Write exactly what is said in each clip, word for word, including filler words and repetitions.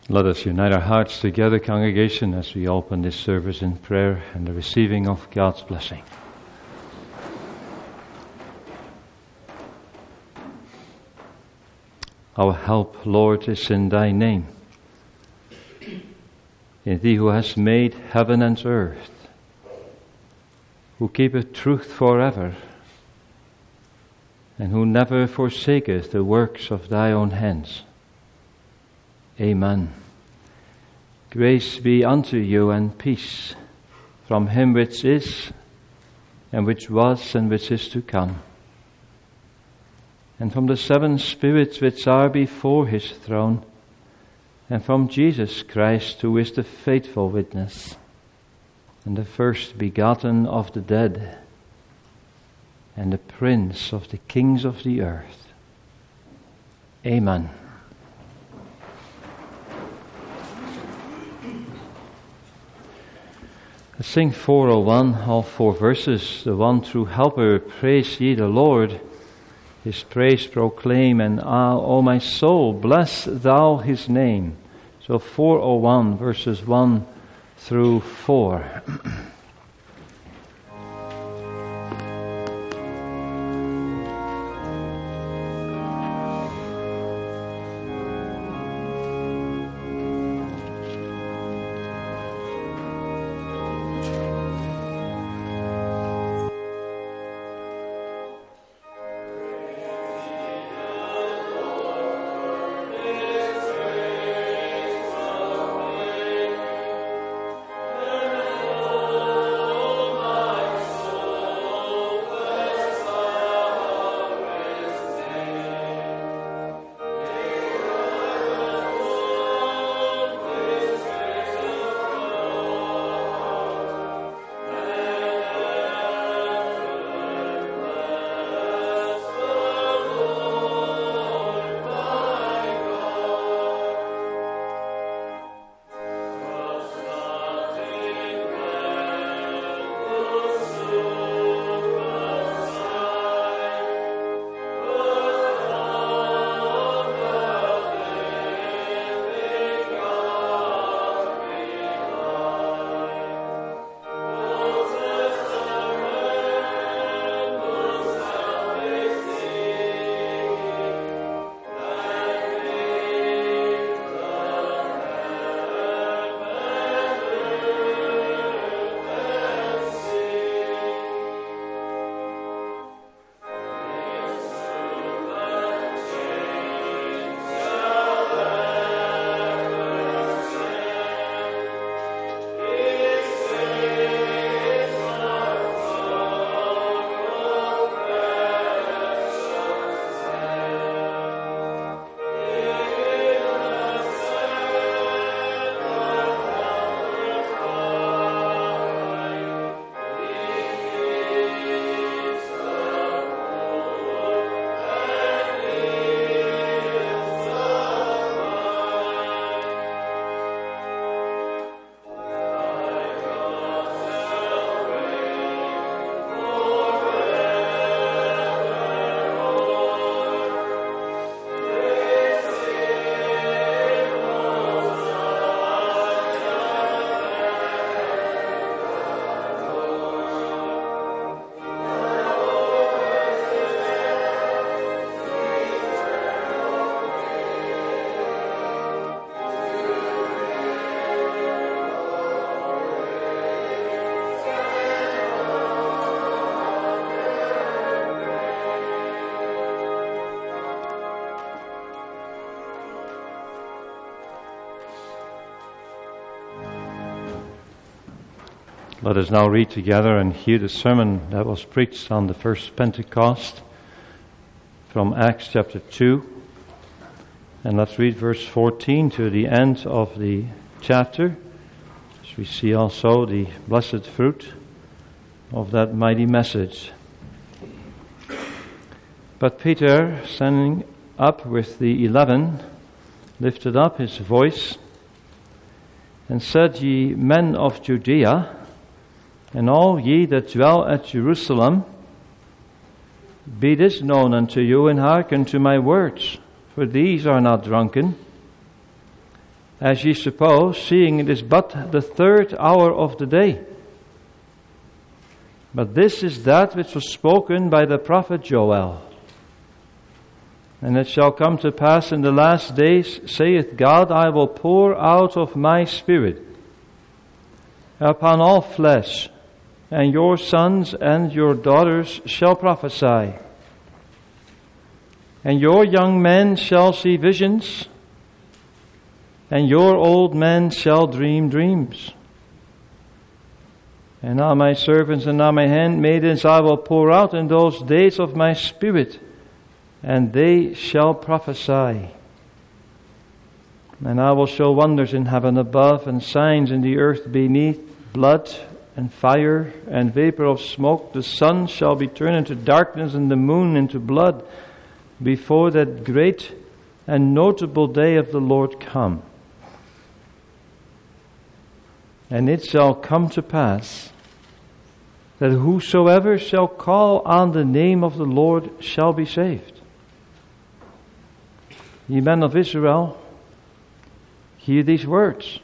Let us unite our hearts together, congregation, as we open this service in prayer and the receiving of God's blessing. Our help, Lord, is in thy name, in thee who hast made heaven and earth, who keepeth truth forever, and who never forsaketh the works of thy own hands. Amen. Grace be unto you and peace from him which is, and which was, and which is to come, and from the seven spirits which are before his throne, and from Jesus Christ, who is the faithful witness, and the first begotten of the dead, and the prince of the kings of the earth. Amen. Let's sing four oh one, all four verses. The one true helper, praise ye the Lord. His praise proclaim, and ah, O my soul, bless thou his name. So four oh one, verses one through four. Let us now read together and hear the sermon that was preached on the first Pentecost from Acts chapter two. And let's read verse fourteen to the end of the chapter, as we see also the blessed fruit of that mighty message. But Peter, standing up with the eleven, lifted up his voice and said, Ye men of Judea, and all ye that dwell at Jerusalem, be this known unto you, and hearken to my words, for these are not drunken, as ye suppose, seeing it is but the third hour of the day. But this is that which was spoken by the prophet Joel. And it shall come to pass in the last days, saith God, I will pour out of my Spirit upon all flesh, and your sons and your daughters shall prophesy, and your young men shall see visions, and your old men shall dream dreams. And on my servants and on my handmaidens I will pour out in those days of my Spirit, and they shall prophesy. And I will show wonders in heaven above, and signs in the earth beneath, blood and fire and vapor of smoke. The sun shall be turned into darkness and the moon into blood, before that great and notable day of the Lord come. And it shall come to pass that whosoever shall call on the name of the Lord shall be saved. Ye men of Israel, hear these words.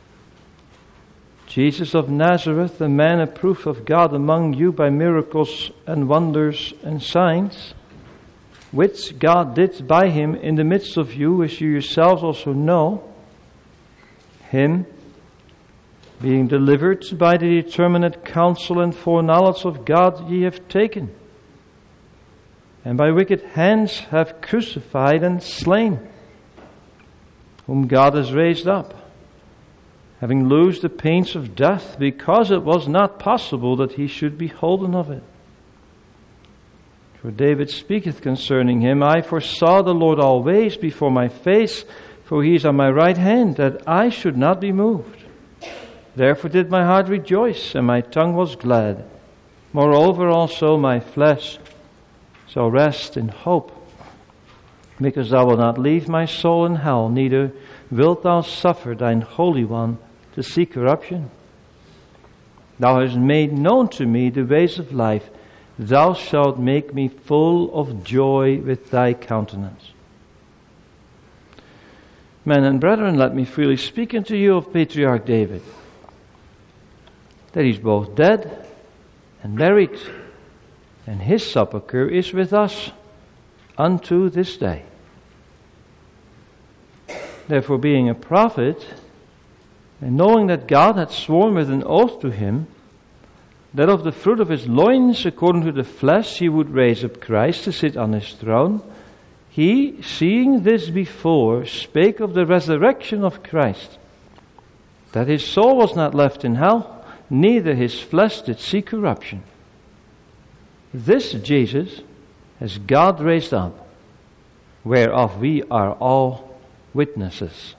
Jesus of Nazareth, a man approved of God among you by miracles and wonders and signs, which God did by him in the midst of you, as you yourselves also know, him being delivered by the determinate counsel and foreknowledge of God ye have taken, and by wicked hands have crucified and slain, whom God has raised up, having loosed the pains of death, because it was not possible that he should be holden of it. For David speaketh concerning him, I foresaw the Lord always before my face, for he is on my right hand, that I should not be moved. Therefore did my heart rejoice, and my tongue was glad. Moreover also my flesh shall rest in hope, because thou wilt not leave my soul in hell, neither wilt thou suffer thine Holy One to see corruption. Thou hast made known to me the ways of life. Thou shalt make me full of joy with thy countenance. Men and brethren, let me freely speak unto you of Patriarch David, that he's both dead and buried, and his sepulchre is with us unto this day. Therefore, being a prophet, and knowing that God had sworn with an oath to him, that of the fruit of his loins, according to the flesh, he would raise up Christ to sit on his throne, he, seeing this before, spake of the resurrection of Christ, that his soul was not left in hell, neither his flesh did see corruption. This Jesus has God raised up, whereof we are all witnesses.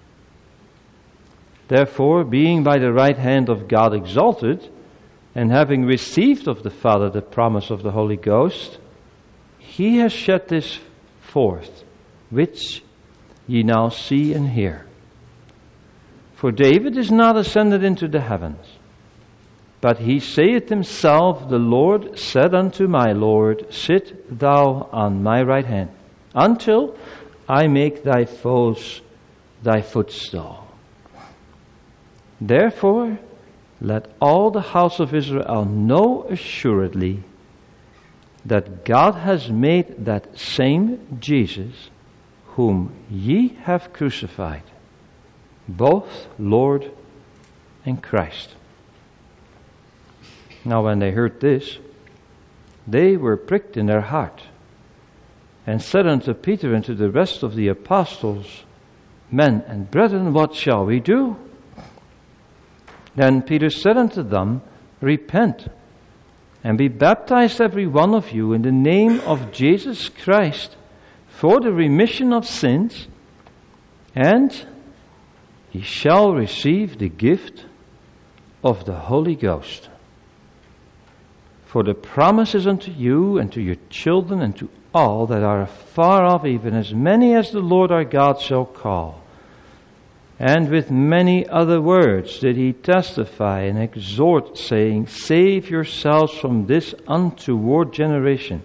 Therefore, being by the right hand of God exalted, and having received of the Father the promise of the Holy Ghost, he has shed this forth, which ye now see and hear. For David is not ascended into the heavens, but he saith himself, the Lord said unto my Lord, sit thou on my right hand, until I make thy foes thy footstool. Therefore, let all the house of Israel know assuredly that God has made that same Jesus, whom ye have crucified, both Lord and Christ. Now when they heard this, they were pricked in their heart, and said unto Peter and to the rest of the apostles, Men and brethren, what shall we do? Then Peter said unto them, Repent, and be baptized every one of you in the name of Jesus Christ for the remission of sins, and ye shall receive the gift of the Holy Ghost. For the promise is unto you and to your children and to all that are afar off, even as many as the Lord our God shall call. And with many other words did he testify and exhort, saying, Save yourselves from this untoward generation.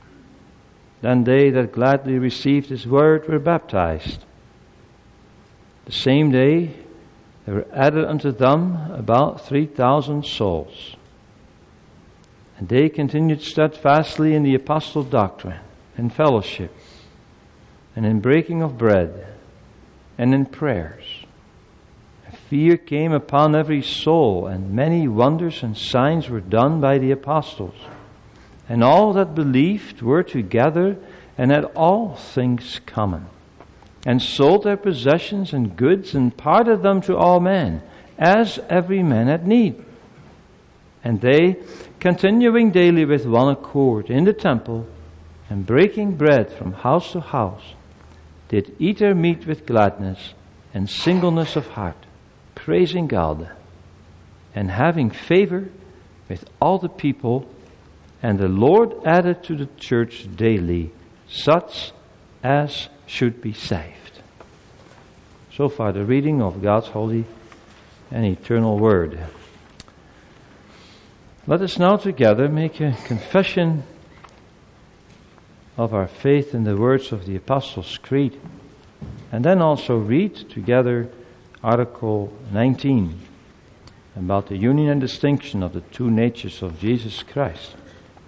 Then they that gladly received his word were baptized. The same day there were added unto them about three thousand souls. And they continued steadfastly in the apostles' doctrine, in fellowship, and in breaking of bread, and in prayers. And fear came upon every soul, and many wonders and signs were done by the apostles. And all that believed were together, and had all things common, and sold their possessions and goods, and parted them to all men, as every man had need. And they, continuing daily with one accord in the temple, and breaking bread from house to house, did eat their meat with gladness and singleness of heart, praising God, and having favor with all the people. And the Lord added to the church daily such as should be saved. So far the reading of God's holy and eternal word. Let us now together make a confession of our faith in the words of the Apostles' Creed, and then also read together Article nineteen about the union and distinction of the two natures of Jesus Christ.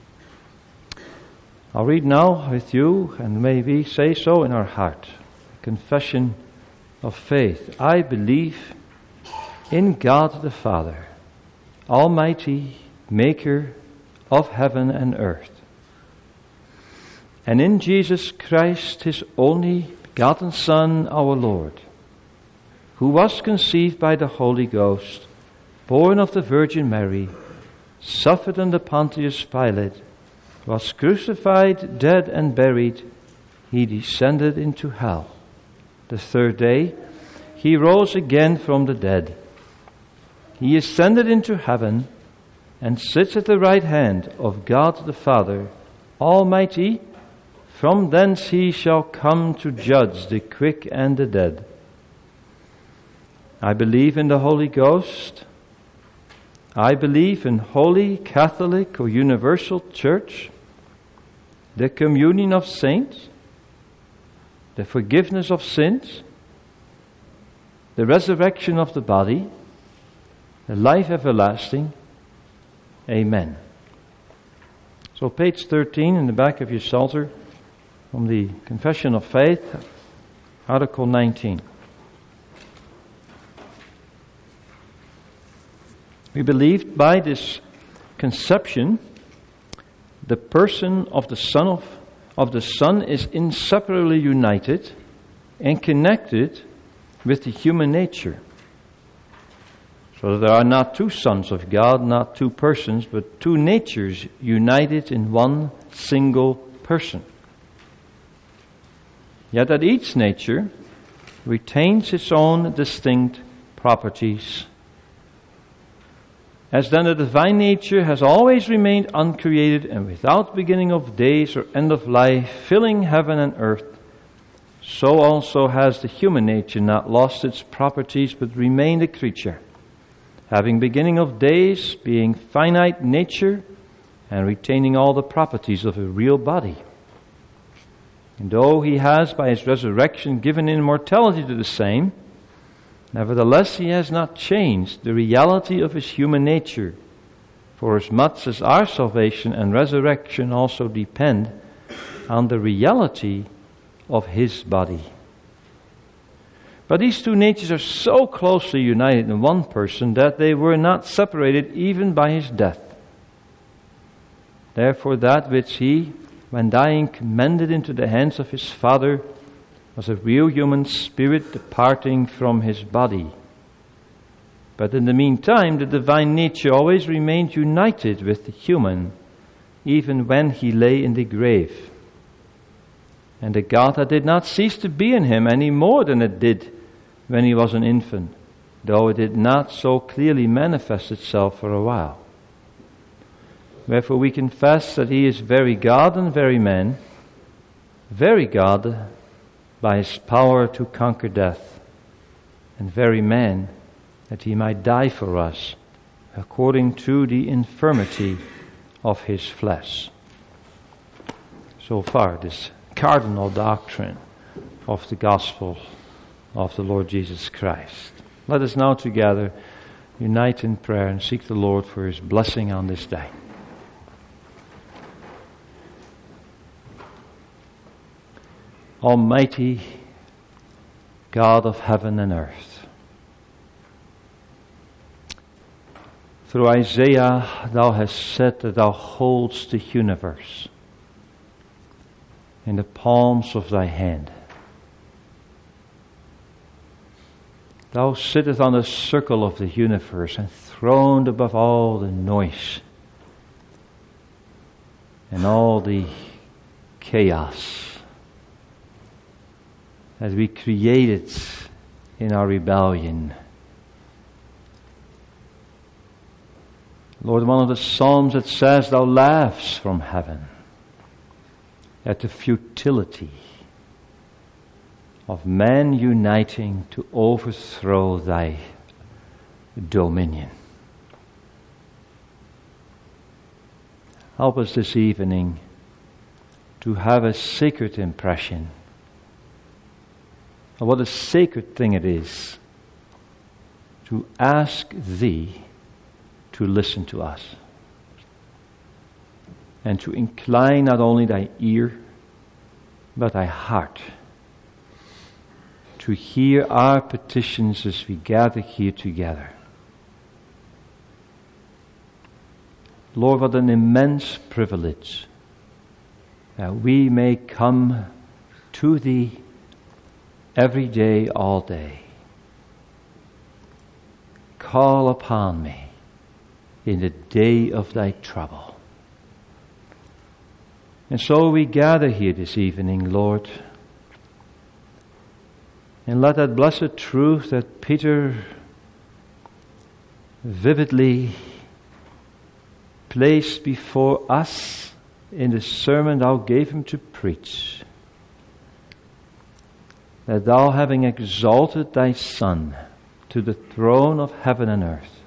I'll read now with you, and may we say so in our heart. Confession of faith. I believe in God the Father, Almighty, Maker of heaven and earth, and in Jesus Christ, His only begotten Son, our Lord, who was conceived by the Holy Ghost, born of the Virgin Mary, suffered under Pontius Pilate, was crucified, dead, and buried. He descended into hell. The third day He rose again from the dead. He ascended into heaven and sits at the right hand of God the Father Almighty. From thence He shall come to judge the quick and the dead. I believe in the Holy Ghost. I believe in Holy Catholic or Universal Church, the communion of saints, the forgiveness of sins, the resurrection of the body, the life everlasting. Amen. So page thirteen in the back of your Psalter, from the Confession of Faith, Article nineteen. We believed by this conception the person of the Son of, of the Son is inseparably united and connected with the human nature. So that there are not two sons of God, not two persons, but two natures united in one single person. Yet that each nature retains its own distinct properties. As then the divine nature has always remained uncreated and without beginning of days or end of life, filling heaven and earth, so also has the human nature not lost its properties but remained a creature, having beginning of days, being finite nature, and retaining all the properties of a real body. And though He has by His resurrection given immortality to the same, nevertheless He has not changed the reality of His human nature, for as much as our salvation and resurrection also depend on the reality of His body. But these two natures are so closely united in one person that they were not separated even by His death. Therefore that which He, when dying, commended into the hands of His Father was a real human spirit departing from His body. But in the meantime, the divine nature always remained united with the human, even when He lay in the grave. And the God did not cease to be in Him any more than it did when He was an infant, though it did not so clearly manifest itself for a while. Wherefore we confess that He is very God and very man, very God by His power to conquer death, and very man that He might die for us according to the infirmity of His flesh. So far, this cardinal doctrine of the gospel of the Lord Jesus Christ. Let us now together unite in prayer and seek the Lord for His blessing on this day. Almighty God of heaven and earth, through Isaiah thou hast said that thou holdest the universe in the palms of thy hand. Thou sittest on the circle of the universe, enthroned above all the noise and all the chaos that we created in our rebellion. Lord, one of the Psalms it says, thou laughs from heaven at the futility of men uniting to overthrow thy dominion. Help us this evening to have a sacred impression of what a sacred thing it is to ask Thee to listen to us and to incline not only thy ear but thy heart to hear our petitions as we gather here together. Lord, what an immense privilege that we may come to Thee every day, all day. Call upon me in the day of thy trouble. And so we gather here this evening, Lord, and let that blessed truth that Peter vividly placed before us in the sermon thou gave him to preach, that thou, having exalted thy Son to the throne of heaven and earth,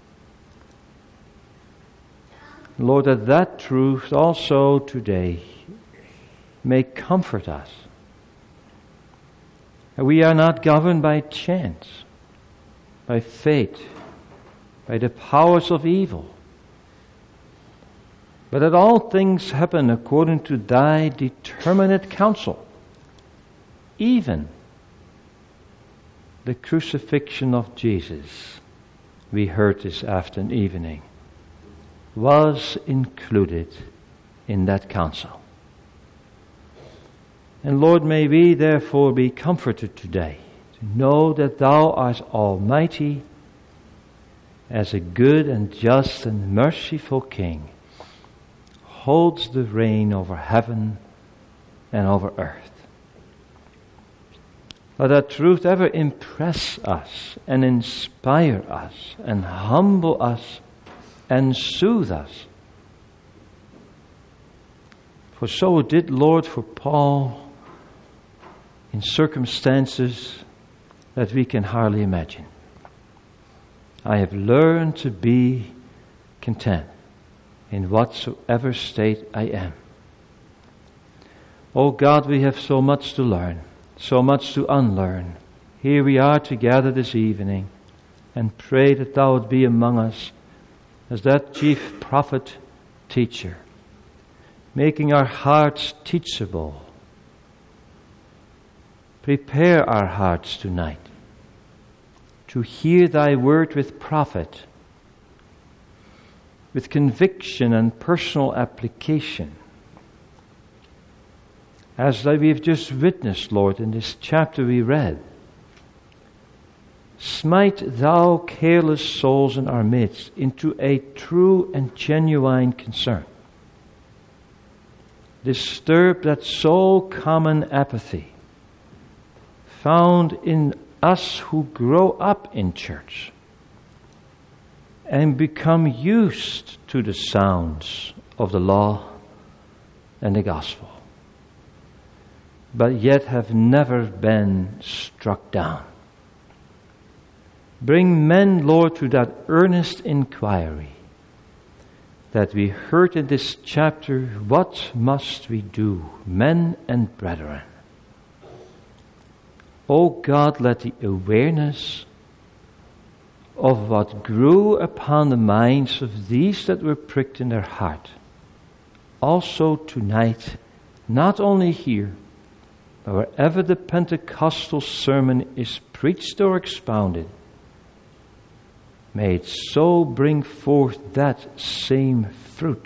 Lord, that that truth also today may comfort us. We are not governed by chance, by fate, by the powers of evil, but that all things happen according to thy determinate counsel. Even the crucifixion of Jesus, we heard this afternoon evening, was included in that counsel. And Lord, may we therefore be comforted today to know that thou art almighty as a good and just and merciful King, holds the reign over heaven and over earth. Let that truth ever impress us and inspire us and humble us and soothe us. For so it did, Lord, for Paul in circumstances that we can hardly imagine. I have learned to be content in whatsoever state I am. Oh God, we have so much to learn, so much to unlearn. Here we are together this evening, and pray that thou would be among us as that chief prophet teacher, making our hearts teachable. Prepare our hearts tonight to hear thy word with profit, with conviction and personal application. As we have just witnessed, Lord, in this chapter we read, smite thou careless souls in our midst into a true and genuine concern. Disturb that so common apathy found in us who grow up in church and become used to the sounds of the law and the gospel, but yet have never been struck down. Bring men, Lord, to that earnest inquiry that we heard in this chapter. What must we do, men and brethren? O God, let the awareness of what grew upon the minds of these that were pricked in their heart also tonight, not only here, but wherever the Pentecostal sermon is preached or expounded, may it so bring forth that same fruit.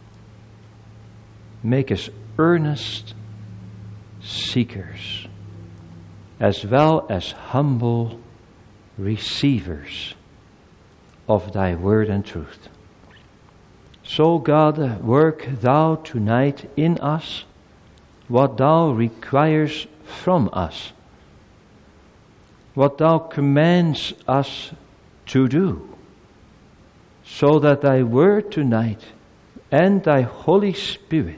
Make us earnest seekers, as well as humble receivers of thy word and truth. So, God, work thou tonight in us what thou requires from us, what thou commands us to do, so that thy word tonight and thy Holy Spirit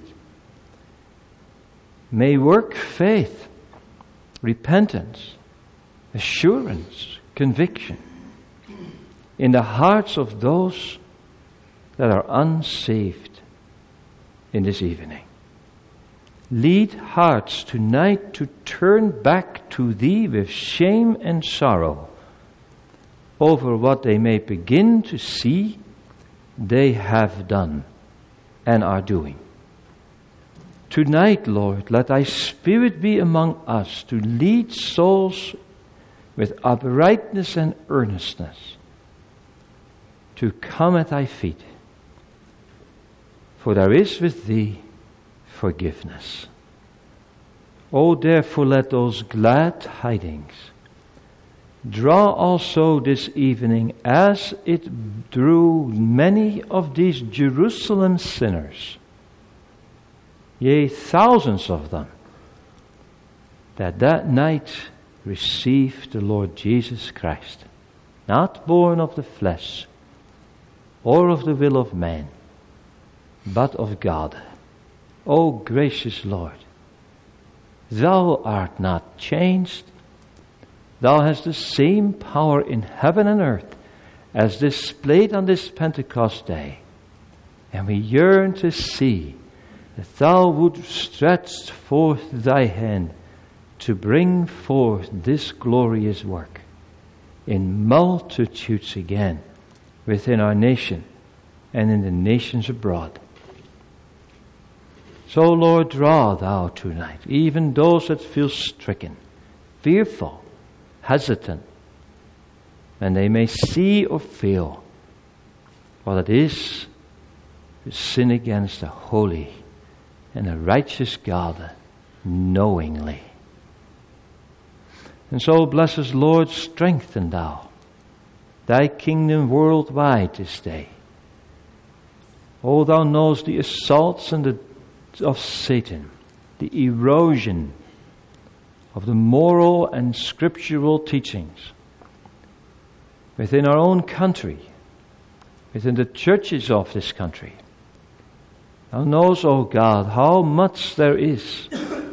may work faith, repentance, assurance, conviction in the hearts of those that are unsaved in this evening. Lead hearts tonight to turn back to thee with shame and sorrow over what they may begin to see they have done and are doing. Tonight, Lord, let thy Spirit be among us to lead souls with uprightness and earnestness to come at thy feet. For there is with thee forgiveness. Oh, therefore let those glad tidings draw also this evening, as it drew many of these Jerusalem sinners, yea, thousands of them, that that night received the Lord Jesus Christ, not born of the flesh or of the will of man, but of God. O gracious Lord, thou art not changed. Thou hast the same power in heaven and earth as displayed on this Pentecost day. And we yearn to see that thou would stretch forth thy hand to bring forth this glorious work in multitudes again within our nation and in the nations abroad. So, Lord, draw thou tonight even those that feel stricken, fearful, hesitant, and they may see or feel what it is to sin against a holy and a righteous God knowingly. And so, blessed Lord, strengthen thou thy kingdom worldwide this day. O, thou knowest the assaults and the of Satan, the erosion of the moral and scriptural teachings within our own country, within the churches of this country. Thou knows, O God, how much there is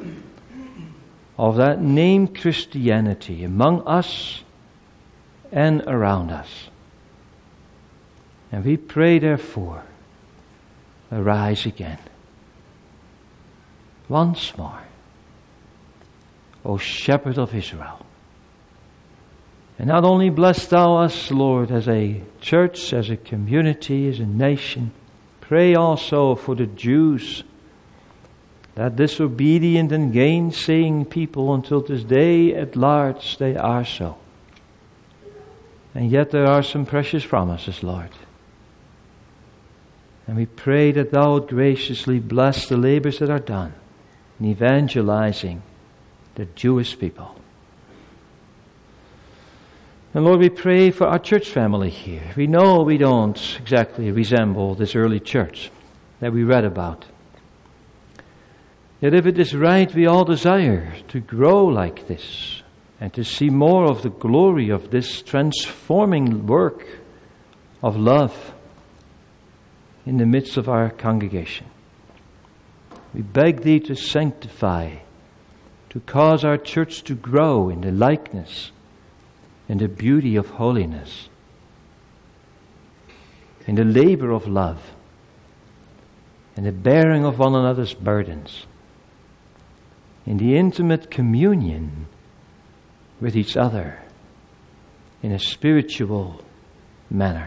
of that name Christianity among us and around us. And we pray, therefore, arise again. Once more, O Shepherd of Israel. And not only bless thou us, Lord, as a church, as a community, as a nation, pray also for the Jews, that disobedient and gainsaying people until this day at large they are so. And yet there are some precious promises, Lord. And we pray that thou would graciously bless the labors that are done in evangelizing the Jewish people. And Lord, we pray for our church family here. We know we don't exactly resemble this early church that we read about. Yet if it is right, we all desire to grow like this and to see more of the glory of this transforming work of love in the midst of our congregation. We beg thee to sanctify, to cause our church to grow in the likeness and the beauty of holiness, in the labor of love, in the bearing of one another's burdens, in the intimate communion with each other in a spiritual manner.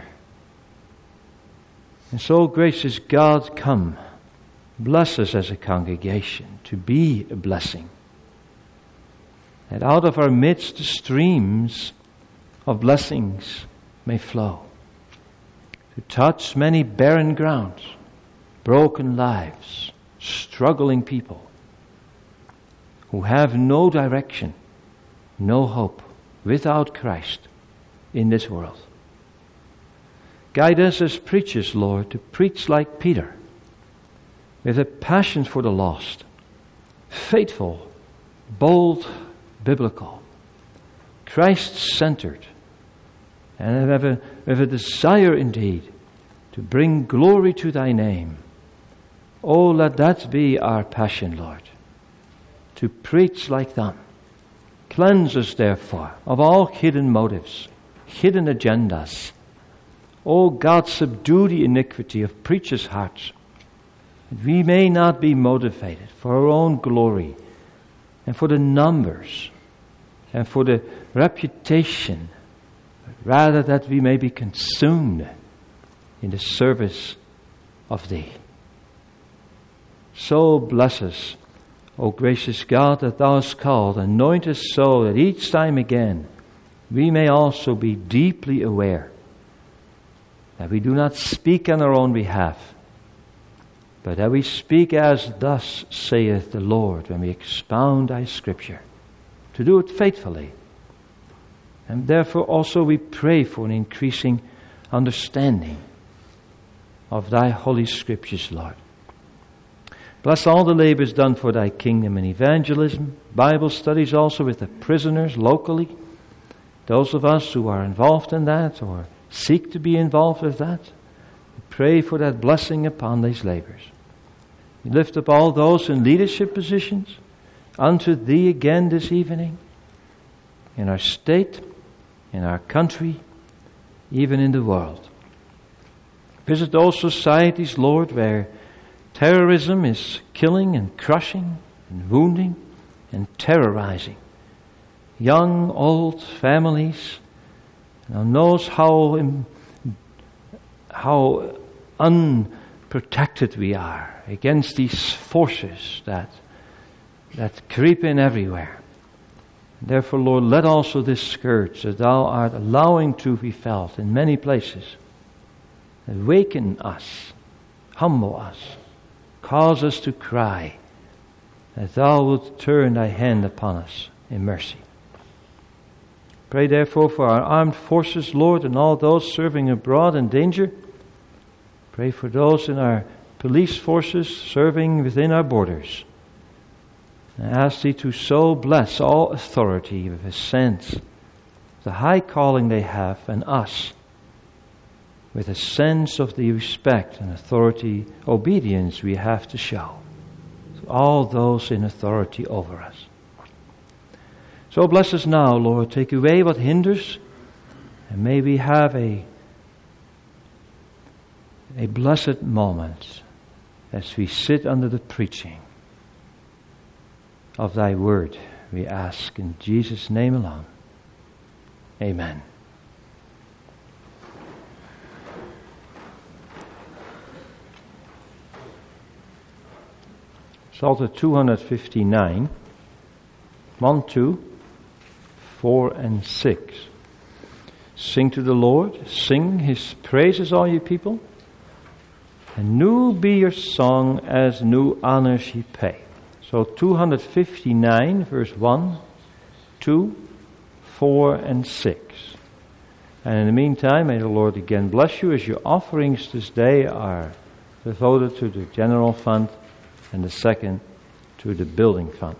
And so, gracious God, come, bless us as a congregation to be a blessing. And out of our midst the streams of blessings may flow, to touch many barren grounds, broken lives, struggling people who have no direction, no hope without Christ in this world. Guide us as preachers, Lord, to preach like Peter, with a passion for the lost, faithful, bold, biblical, Christ-centered, and have a, have a desire indeed to bring glory to thy name. Oh, let that be our passion, Lord, to preach like them. Cleanse us, therefore, of all hidden motives, hidden agendas. Oh, God, subdue the iniquity of preachers' hearts, that we may not be motivated for our own glory and for the numbers and for the reputation, but rather that we may be consumed in the service of Thee. So bless us, O gracious God, that Thou hast called, anoint us so that each time again we may also be deeply aware that we do not speak on our own behalf, but that we speak as thus saith the Lord when we expound Thy Scripture, to do it faithfully. And therefore also we pray for an increasing understanding of Thy Holy Scriptures, Lord. Bless all the labors done for Thy kingdom and evangelism, Bible studies also with the prisoners locally, those of us who are involved in that or seek to be involved with that. We pray for that blessing upon these labors. We lift up all those in leadership positions unto Thee again this evening, in our state, in our country, even in the world. Visit those societies, Lord, where terrorism is killing and crushing and wounding and terrorizing young, old families. And knows how how unprotected we are against these forces that that creep in everywhere. Therefore, Lord, let also this scourge that Thou art allowing to be felt in many places awaken us, humble us, cause us to cry, that Thou wilt turn Thy hand upon us in mercy. Pray therefore for our armed forces, Lord, and all those serving abroad in danger. Pray for those in our police forces serving within our borders. And ask Thee to so bless all authority with a sense of the high calling they have, and us with a sense of the respect and authority, obedience we have to show to all those in authority over us. So bless us now, Lord. Take away what hinders, and may we have a, a blessed moment as we sit under the preaching of Thy word, we ask in Jesus' name alone. Amen. Psalter two fifty-nine, one, two, four, and six. Sing to the Lord, sing His praises, all you people, and new be your song as new honors ye pay. So two fifty-nine, verse one, two, four, and six. And in the meantime, may the Lord again bless you as your offerings this day are devoted to the general fund and the second to the building fund.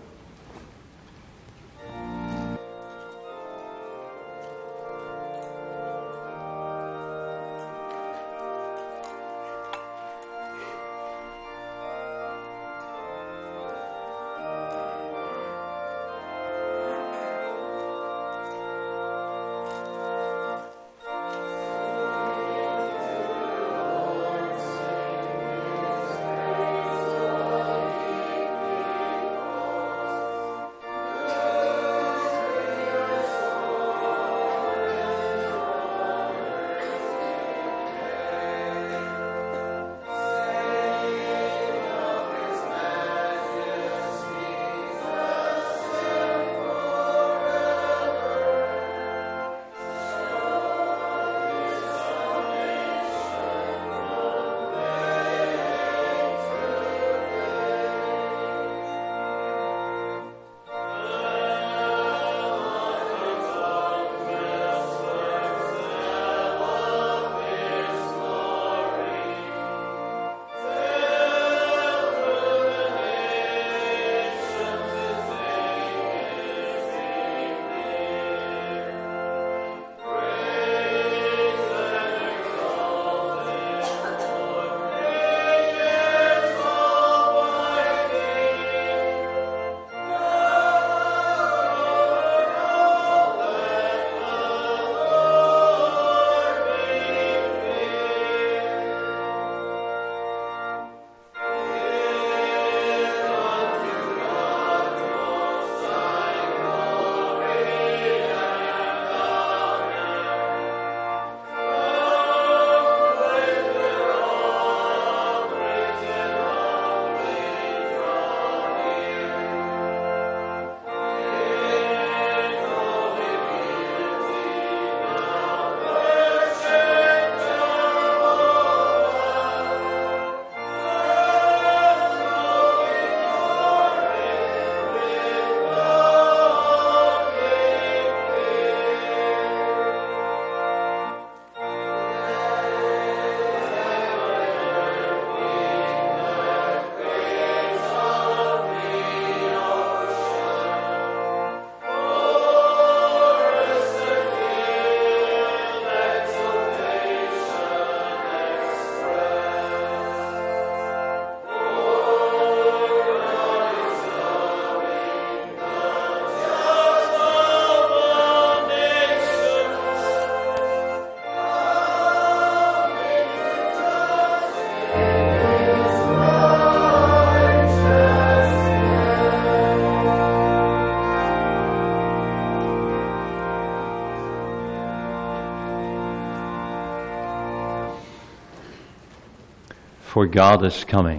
For God is coming,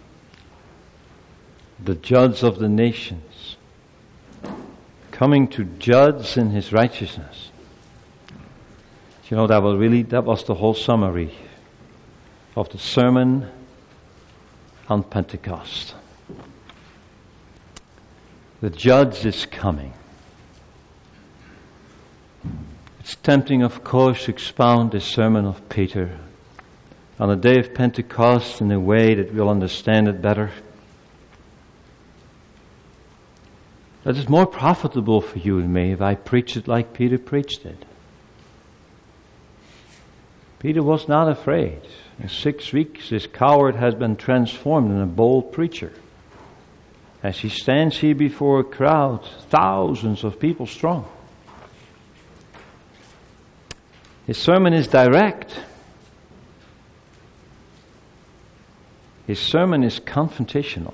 the judge of the nations, coming to judge in his righteousness. You know, that was really, that was the whole summary of the sermon on Pentecost. The judge is coming. It's tempting, of course, to expound the sermon of Peter on the day of Pentecost in a way that we'll understand it better. That is more profitable for you and me if I preach it like Peter preached it. Peter was not afraid. In six weeks, this coward has been transformed in a bold preacher. As he stands here before a crowd, thousands of people strong. His sermon is direct. His sermon is confrontational.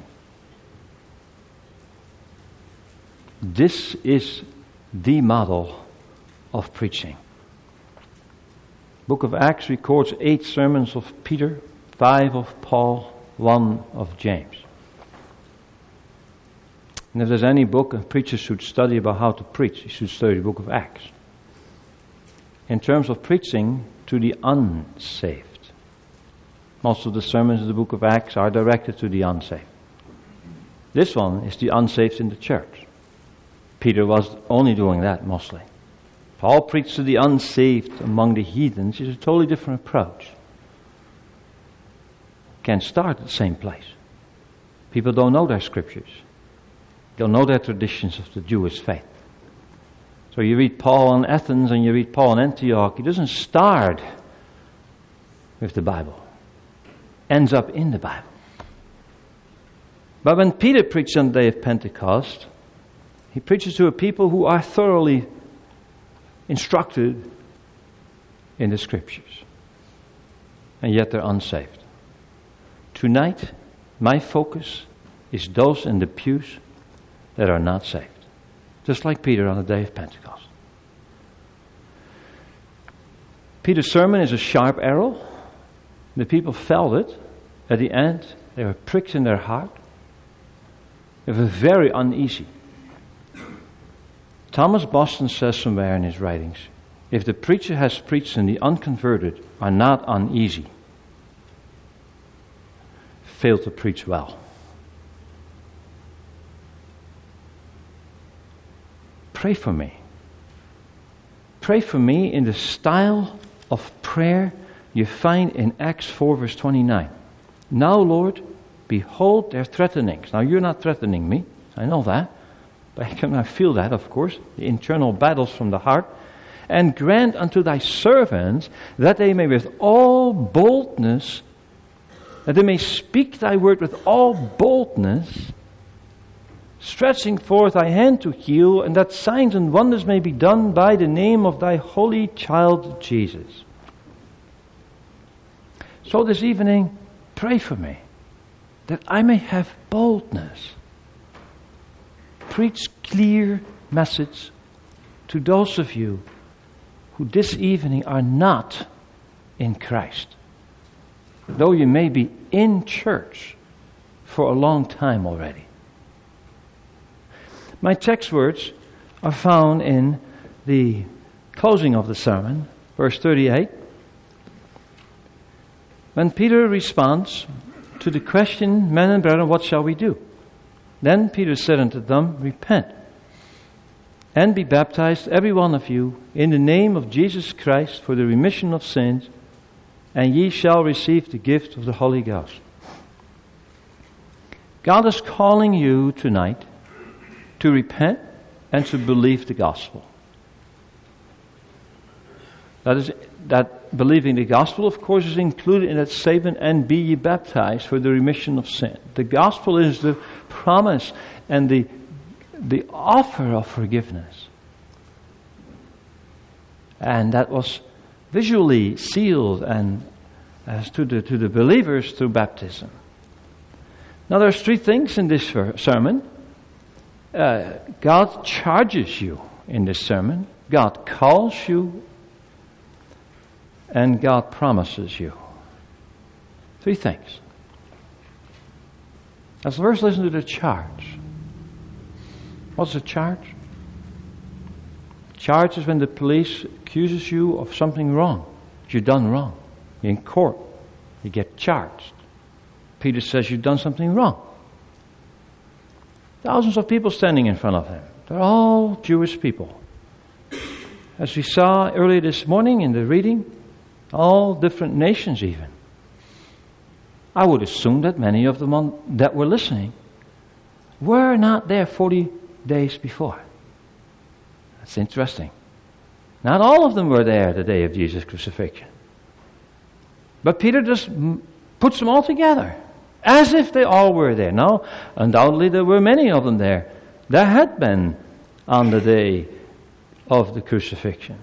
This is the model of preaching. Book of Acts records eight sermons of Peter, five of Paul, one of James. And if there's any book a preacher should study about how to preach, he should study the book of Acts. In terms of preaching to the unsaved. Most of the sermons in the book of Acts are directed to the unsaved. This one is the unsaved in the church. Peter was only doing that mostly. Paul preached to the unsaved among the heathens. It's a totally different approach. Can't start at the same place. People don't know their scriptures. They don't know their traditions of the Jewish faith. So you read Paul in Athens and you read Paul in Antioch. He doesn't start with the Bible. Ends up in the Bible. But when Peter preached on the day of Pentecost, he preaches to a people who are thoroughly instructed in the scriptures. And yet they're unsaved. Tonight, my focus is those in the pews that are not saved. Just like Peter on the day of Pentecost. Peter's sermon is a sharp arrow. The people felt it. At the end, they were pricked in their heart. They were very uneasy. Thomas Boston says somewhere in his writings, if the preacher has preached and the unconverted are not uneasy, failed to preach well. Pray for me. Pray for me in the style of prayer you find in Acts four verse twenty-nine. Now, Lord, behold their threatenings. Now, you're not threatening me. I know that. But I can feel that, of course, the internal battles from the heart. And grant unto thy servants that they may with all boldness, that they may speak thy word with all boldness, stretching forth thy hand to heal, and that signs and wonders may be done by the name of thy holy child Jesus. So this evening, pray for me, that I may have boldness. Preach clear message to those of you who this evening are not in Christ. Though you may be in church for a long time already. My text words are found in the closing of the sermon, verse thirty-eight. When Peter responds to the question, men and brethren, what shall we do? Then Peter said unto them, repent, and be baptized, every one of you, in the name of Jesus Christ for the remission of sins, and ye shall receive the gift of the Holy Ghost. God is calling you tonight to repent and to believe the gospel. That is, that believing the gospel, of course, is included in that statement, and be ye baptized for the remission of sin. The gospel is the promise and the, the offer of forgiveness. And that was visually sealed and as to the to the believers through baptism. Now there's three things in this sermon. Uh, God charges you in this sermon. God calls you. And God promises you. Three things. Let's first listen to the charge. What's a charge? Charge is when the police accuses you of something wrong. You've done wrong. You're in court. You get charged. Peter says you've done something wrong. Thousands of people standing in front of him. They're all Jewish people. As we saw earlier this morning in the reading, all different nations even. I would assume that many of them that were listening were not there forty days before. That's interesting. Not all of them were there the day of Jesus' crucifixion. But Peter just puts them all together, as if they all were there. Now, undoubtedly there were many of them there. There had been on the day of the crucifixion.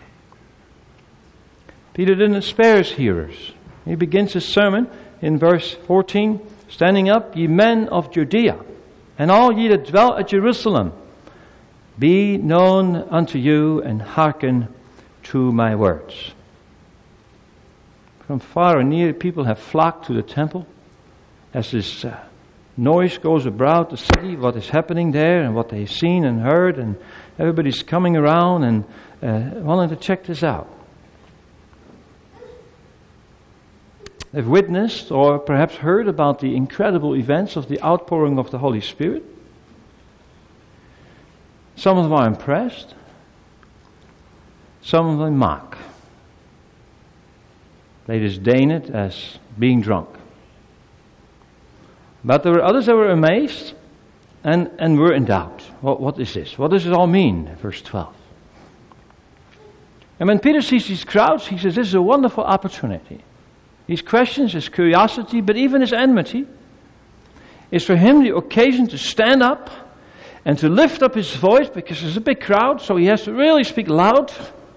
Peter didn't spare his hearers. He begins his sermon in verse fourteen, standing up, ye men of Judea, and all ye that dwell at Jerusalem, be known unto you, and hearken to my words. From far and near, people have flocked to the temple as this uh, noise goes abroad the city, what is happening there and what they've seen and heard, and everybody's coming around and uh, wanting to check this out. They've witnessed or perhaps heard about the incredible events of the outpouring of the Holy Spirit. Some of them are impressed. Some of them mock. They disdain it as being drunk. But there were others that were amazed and, and were in doubt. What, what is this? What does it all mean? Verse twelve. And when Peter sees these crowds, he says, this is a wonderful opportunity. These questions, his curiosity, but even his enmity, is for him the occasion to stand up and to lift up his voice, because there's a big crowd, so he has to really speak loud.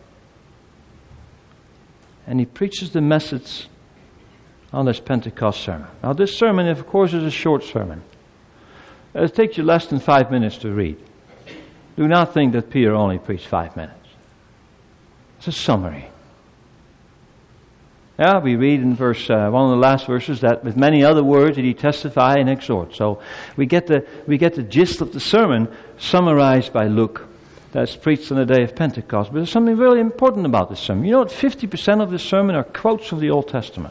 And he preaches the message on this Pentecost sermon. Now this sermon, of course, is a short sermon. It'll take you less than five minutes to read. Do not think that Peter only preached five minutes. It's a summary. Yeah, we read in verse uh, one of the last verses that with many other words did he testify and exhort. So we get the we get the gist of the sermon summarized by Luke, that's preached on the day of Pentecost. But there's something really important about this sermon. You know what? Fifty percent of this sermon are quotes of the Old Testament.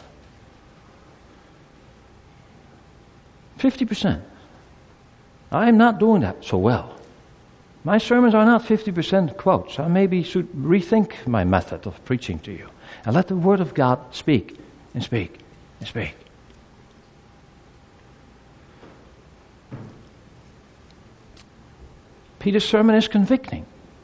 Fifty percent. I am not doing that so well. My sermons are not fifty percent quotes. I maybe should rethink my method of preaching to you. And let the Word of God speak and speak and speak. Peter's sermon is convicting.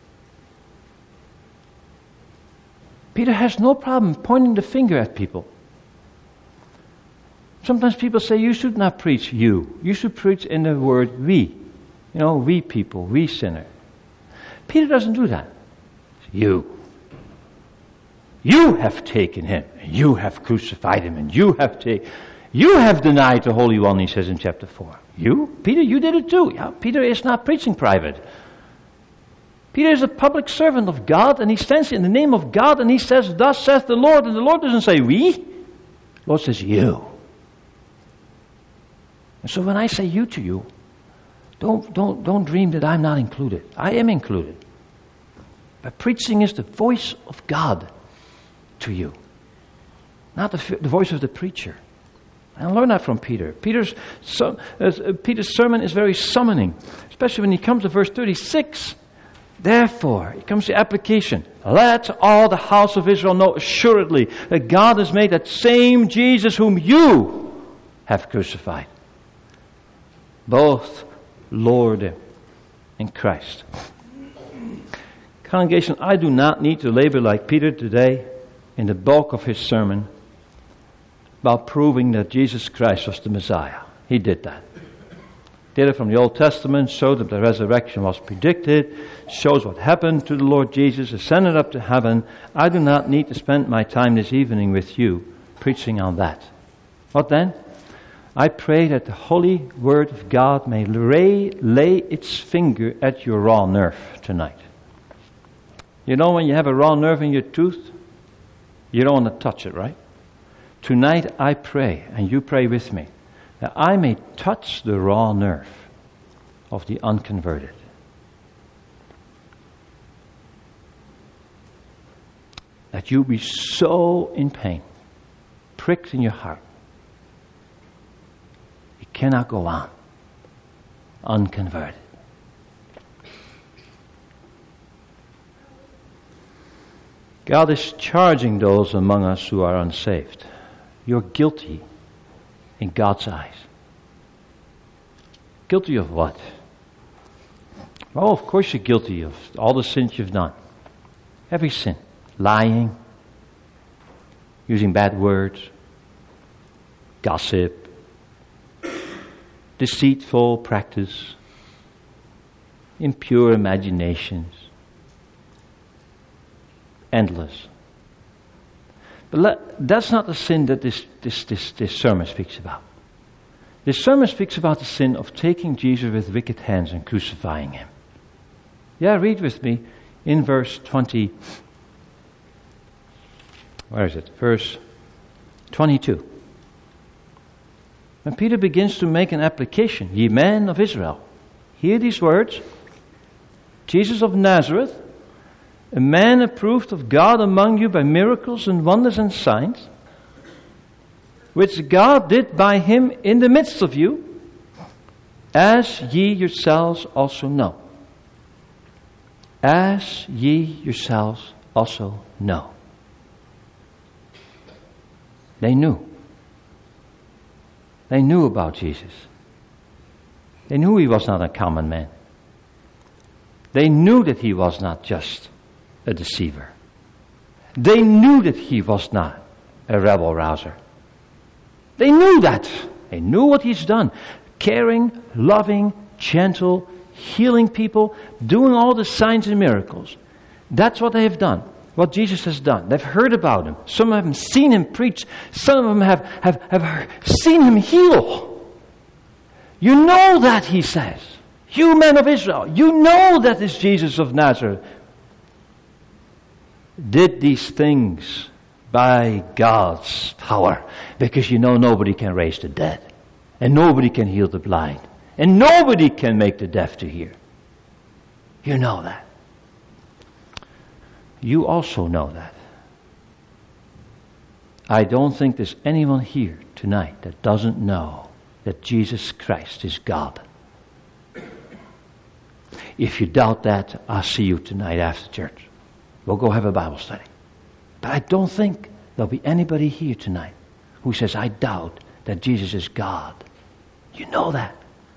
Peter has no problem pointing the finger at people. Sometimes people say you should not preach you. You should preach in the word we. You know, we people, we sinner. Peter doesn't do that. It's you. You have taken him, and you have crucified him, and you have taken, you have denied the Holy One, he says in chapter four. You? Peter, you did it too. Yeah, Peter is not preaching private. Peter is a public servant of God, and he stands in the name of God, and he says, thus saith the Lord, and the Lord doesn't say we. The Lord says you. And so when I say you to you, don't, don't, don't dream that I'm not included. I am included. But preaching is the voice of God to you, not the, the voice of the preacher. And learn that from Peter. Peter's, so, uh, Peter's sermon is very summoning, especially when he comes to verse thirty-six. Therefore, it comes to application. Let all the house of Israel know assuredly that God has made that same Jesus whom you have crucified, both Lord and Christ. Congregation, I do not need to labor like Peter today in the bulk of his sermon about proving that Jesus Christ was the Messiah. He did that. Did it from the Old Testament, showed that the resurrection was predicted, shows what happened to the Lord Jesus, ascended up to heaven. I do not need to spend my time this evening with you preaching on that. What then? I pray that the holy word of God may lay, lay its finger at your raw nerve tonight. You know when you have a raw nerve in your tooth, you don't want to touch it, right? Tonight I pray, and you pray with me, that I may touch the raw nerve of the unconverted. That you be so in pain, pricked in your heart. You cannot go on unconverted. God is charging those among us who are unsaved. You're guilty in God's eyes. Guilty of what? Well, of course you're guilty of all the sins you've done. Every sin. Lying, using bad words, gossip, deceitful practice, impure imaginations, endless. But let, that's not the sin that this, this, this, this sermon speaks about. This sermon speaks about the sin of taking Jesus with wicked hands and crucifying him. Yeah, read with me in verse twenty. Where is it? Verse twenty-two. When Peter begins to make an application, ye men of Israel, hear these words. Jesus of Nazareth, a man approved of God among you by miracles and wonders and signs, which God did by him in the midst of you, as ye yourselves also know. As ye yourselves also know. They knew. They knew about Jesus. They knew he was not a common man. They knew that he was not just a deceiver. They knew that he was not a rebel rouser. They knew that. They knew what he's done. Caring, loving, gentle, healing people, doing all the signs and miracles. That's what they have done. What Jesus has done. They've heard about him. Some of them have seen him preach. Some of them have, have, have seen him heal. You know that, he says. You men of Israel, you know that this Jesus of Nazareth did these things by God's power. Because you know nobody can raise the dead. And nobody can heal the blind. And nobody can make the deaf to hear. You know that. You also know that. I don't think there's anyone here tonight that doesn't know that Jesus Christ is God. If you doubt that, I'll see you tonight after church. We'll go have a Bible study. But I don't think there'll be anybody here tonight who says, I doubt that Jesus is God. You know that.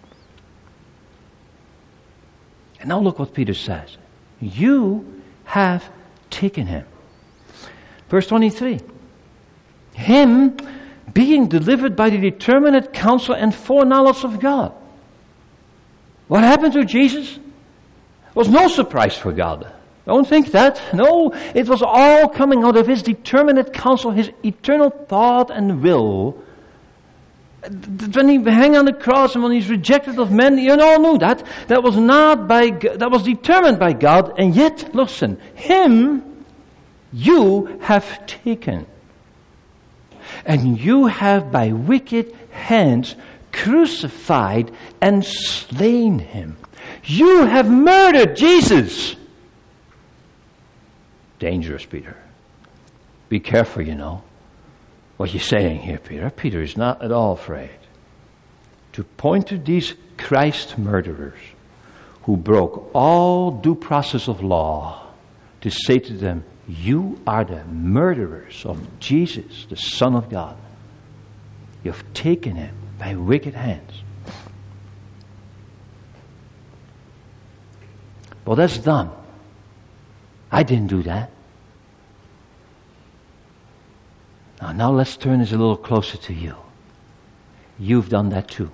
And now look what Peter says. You have taken him. Verse twenty-three. Him being delivered by the determinate counsel and foreknowledge of God. What happened to Jesus? It was no surprise for God. Don't think that. No, it was all coming out of his determinate counsel, his eternal thought and will. When he hung on the cross and when he's rejected of men, you all knew that. That was not by, that was determined by God. And yet, listen, him you have taken. And you have by wicked hands crucified and slain him. You have murdered Jesus. Dangerous, Peter. Be careful, you know, what you're saying here, Peter. Peter is not at all afraid to point to these Christ murderers who broke all due process of law to say to them, you are the murderers of Jesus, the Son of God. You have taken him by wicked hands. Well, that's done. I didn't do that. Now, now let's turn this a little closer to you. You've done that too.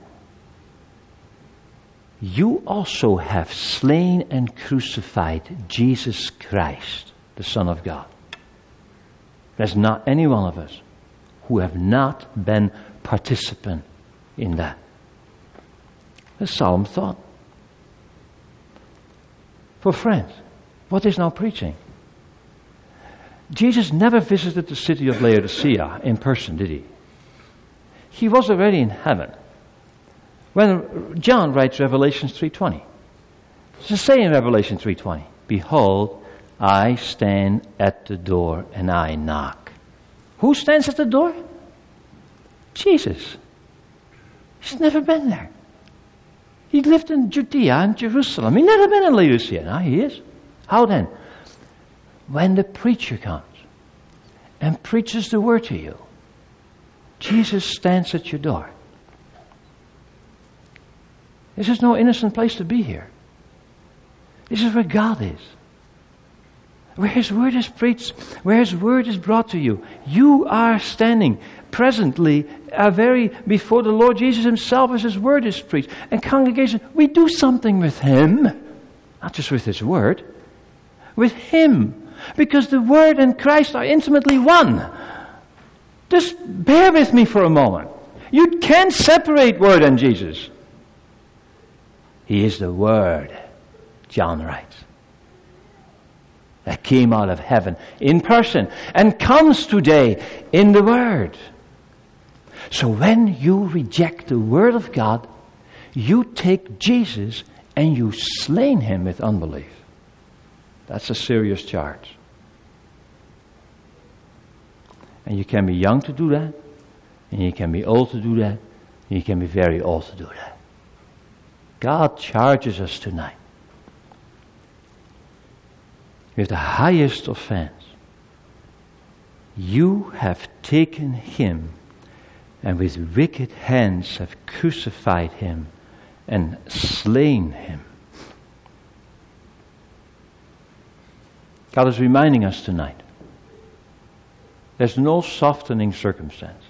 You also have slain and crucified Jesus Christ, the Son of God. There's not any one of us who have not been participant in that. A solemn thought. For friends, what is now preaching? Jesus never visited the city of Laodicea in person, did he? He was already in heaven. When John writes Revelation three twenty, it's the same in Revelation three twenty. Behold, I stand at the door and I knock. Who stands at the door? Jesus. He's never been there. He lived in Judea and Jerusalem. He's never been in Laodicea. Now he is. How then? When the preacher comes and preaches the word to you, Jesus stands at your door. This is no innocent place to be here. This is where God is. Where His word is preached, where His word is brought to you. You are standing presently uh, very before the Lord Jesus Himself as His word is preached. And congregation, we do something with Him. Not just with His word. With Him. Because the word and Christ are intimately one. Just bear with me for a moment. You can't separate word and Jesus. He is the word, John writes, that came out of heaven in person and comes today in the Word. So when you reject the Word of God, you take Jesus and you slain Him with unbelief. That's a serious charge. And you can be young to do that, and you can be old to do that, and you can be very old to do that. God charges us tonight with the highest offense. You have taken Him and with wicked hands have crucified Him and slain Him. God is reminding us tonight, there's no softening circumstance.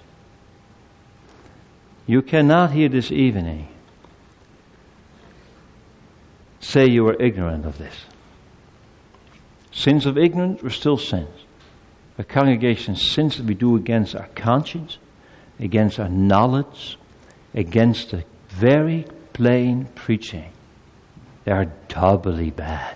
You cannot here this evening say you are ignorant of this. Sins of ignorance were still sins. A congregation, sins that we do against our conscience, against our knowledge, against the very plain preaching, they are doubly bad.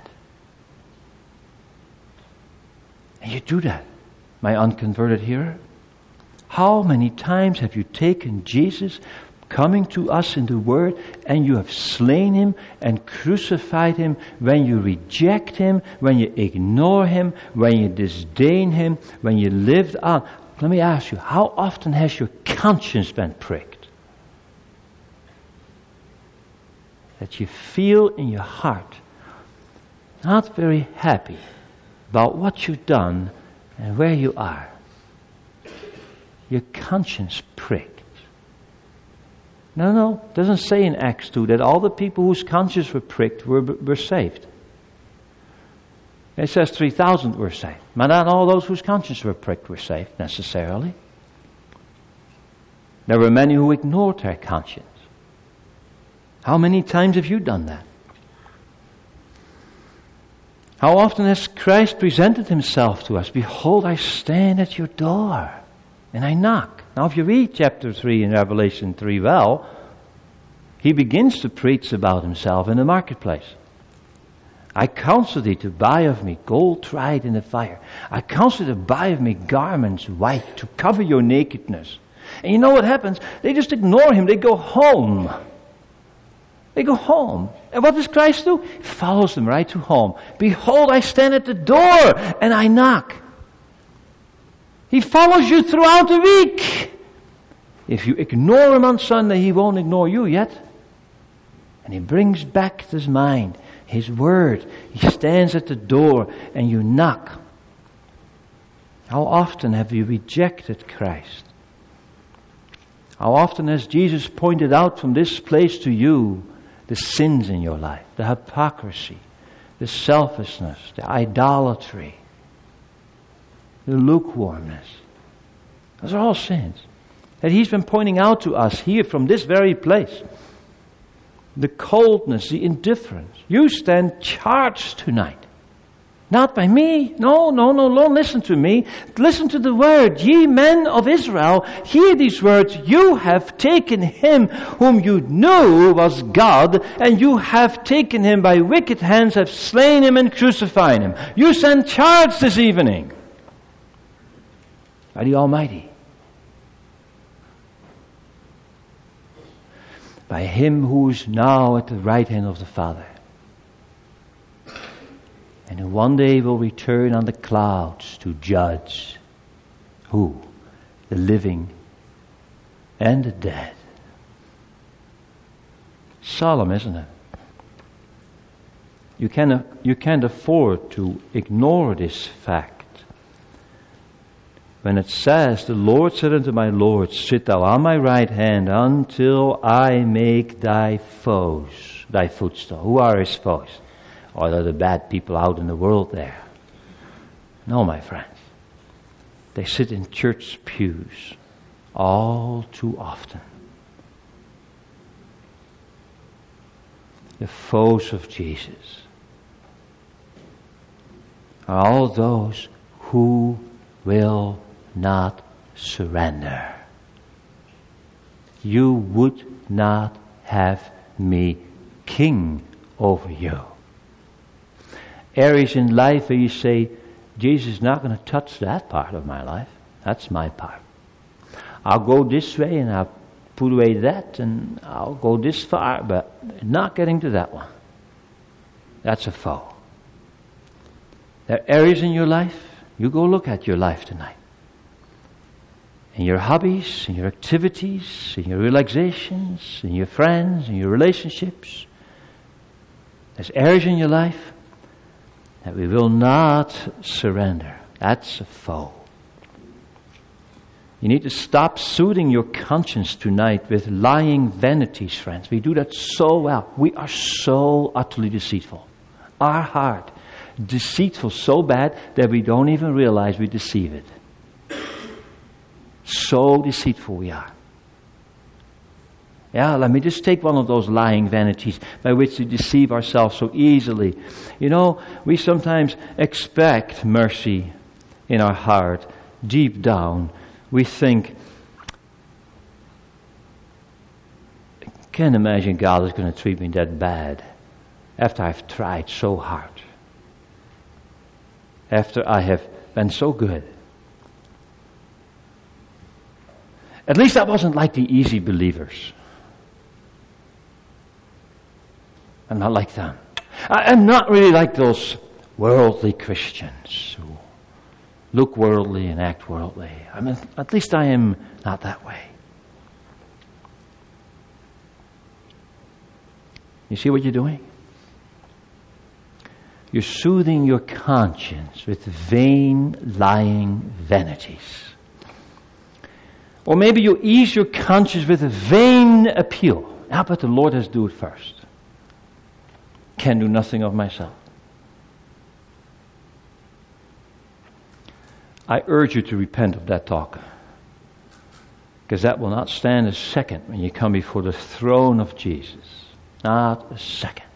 And you do that, my unconverted hearer. How many times have you taken Jesus coming to us in the Word, and you have slain Him and crucified Him when you reject Him, when you ignore Him, when you disdain Him, when you lived on. Let me ask you, how often has your conscience been pricked? That you feel in your heart not very happy about what you've done and where you are. Your conscience pricked. No, no, it doesn't say in Acts two that all the people whose consciences were pricked were, were saved. It says three thousand were saved. But not all those whose consciences were pricked were saved, necessarily. There were many who ignored their conscience. How many times have you done that? How often has Christ presented Himself to us? Behold, I stand at your door, and I knock. Now, if you read chapter three in Revelation three well, He begins to preach about Himself in the marketplace. I counsel thee to buy of me gold tried in the fire. I counsel thee to buy of me garments white to cover your nakedness. And you know what happens? They just ignore Him. They go home. They go home. And what does Christ do? He follows them right to home. Behold, I stand at the door and I knock. He follows you throughout the week. If you ignore Him on Sunday, He won't ignore you yet. And He brings back to His mind His Word. He stands at the door and you knock. How often have you rejected Christ? How often has Jesus pointed out from this place to you the sins in your life, the hypocrisy, the selfishness, the idolatry, the lukewarmness? Those are all sins that He's been pointing out to us here from this very place. The coldness, the indifference. You stand charged tonight. Not by me. No, no, no, don't listen to me. Listen to the word. Ye men of Israel, hear these words. You have taken Him whom you knew was God, and you have taken Him by wicked hands, have slain Him and crucified Him. You stand charged this evening by the Almighty. by him who is now at the right hand of the Father, and who one day will return on the clouds to judge who? The living and the dead. Solemn, isn't it? You can't, you can't afford to ignore this fact. When it says, the Lord said unto my Lord, sit thou on my right hand until I make thy foes thy footstool. Who are his foes? Or are the bad people out in the world there? No, my friends. They sit in church pews all too often. The foes of Jesus are all those who will not surrender. You would not have me king over you. Areas in life where you say, Jesus is not going to touch that part of my life. That's my part. I'll go this way and I'll put away that and I'll go this far, but not getting to that one. That's a foe. There are areas in your life, you go look at your life tonight. In your hobbies, in your activities, in your relaxations, in your friends, in your relationships. There's areas in your life that we will not surrender. That's a foe. You need to stop soothing your conscience tonight with lying vanities, friends. We do that so well. We are so utterly deceitful. Our heart, deceitful so bad that we don't even realize we deceive it. So deceitful we are. Yeah, let me just take one of those lying vanities by which we deceive ourselves so easily. You know, we sometimes expect mercy in our heart. Deep down, we think, I can't imagine God is going to treat me that bad after I've tried so hard. After I have been so good. At least I wasn't like the easy believers. I'm not like them. I'm not really like those worldly Christians who look worldly and act worldly. I mean, at least I am not that way. You see what you're doing? You're soothing your conscience with vain, lying vanities. Or maybe you ease your conscience with a vain appeal. Ah, but the Lord has to do it first. Can do nothing of myself. I urge you to repent of that talk. Because that will not stand a second when you come before the throne of Jesus. Not a second.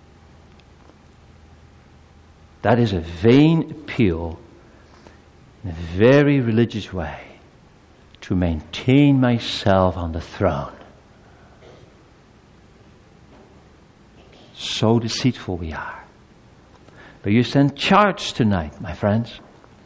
That is a vain appeal in a very religious way to maintain myself on the throne. So deceitful we are. But you stand charged tonight, my friends.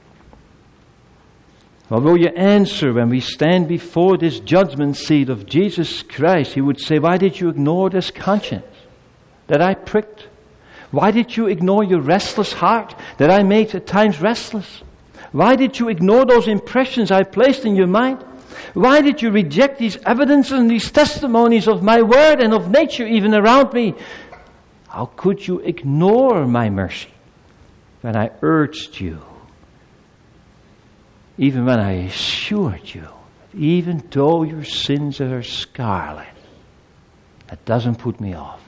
What will you answer when we stand before this judgment seat of Jesus Christ? He would say, why did you ignore this conscience that I pricked? Why did you ignore your restless heart that I made at times restless? Why did you ignore those impressions I placed in your mind? Why did you reject these evidences and these testimonies of my word and of nature even around me? How could you ignore my mercy when I urged you? Even when I assured you, that even though your sins are scarlet, that doesn't put me off.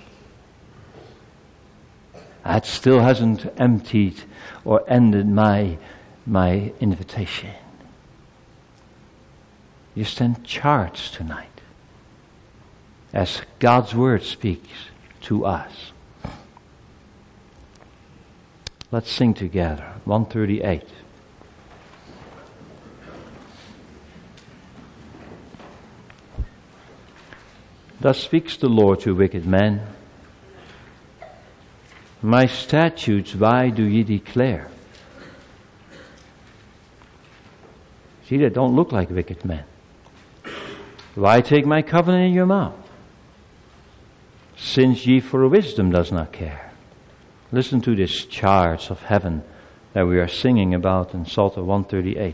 That still hasn't emptied or ended my, my invitation. You stand charged tonight as God's word speaks to us. Let's sing together. one thirty-eight. Thus speaks the Lord to wicked men. My statutes, why do ye declare? See, they don't look like wicked men. Why take my covenant in your mouth? since ye for wisdom does not care. Listen to this charge of heaven that we are singing about in Psalter one thirty-eight.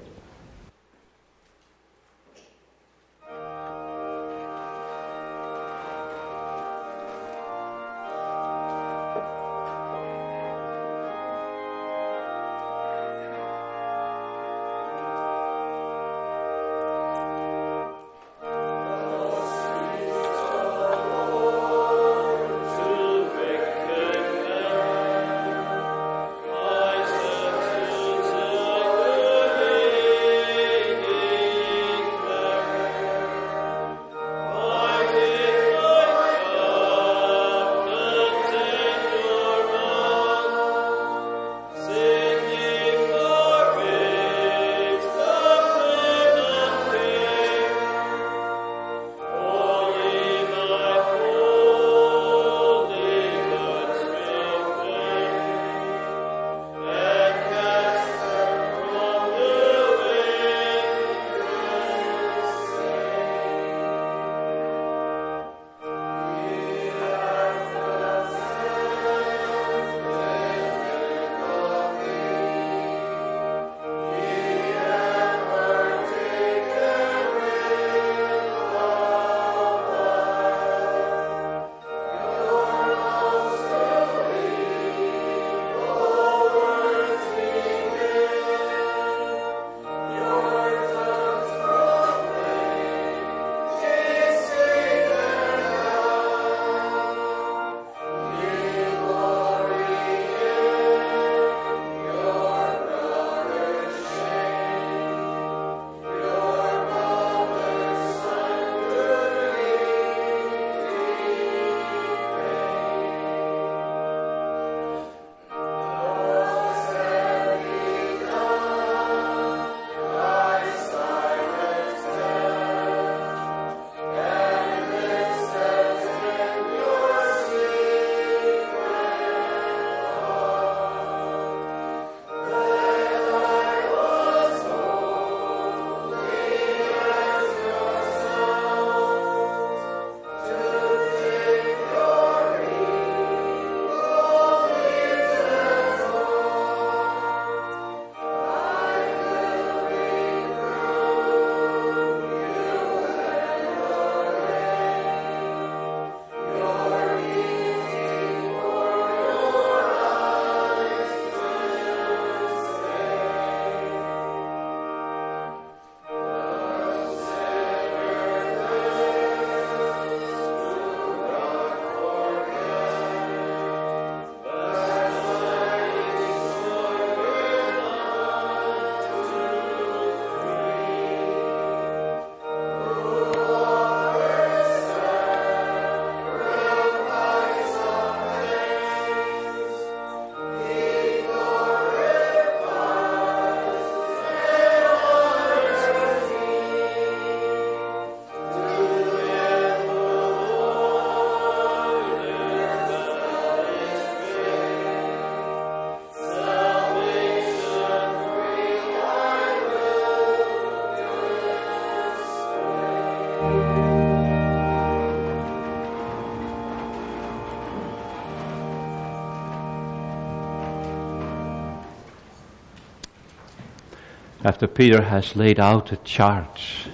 After Peter has laid out a charge,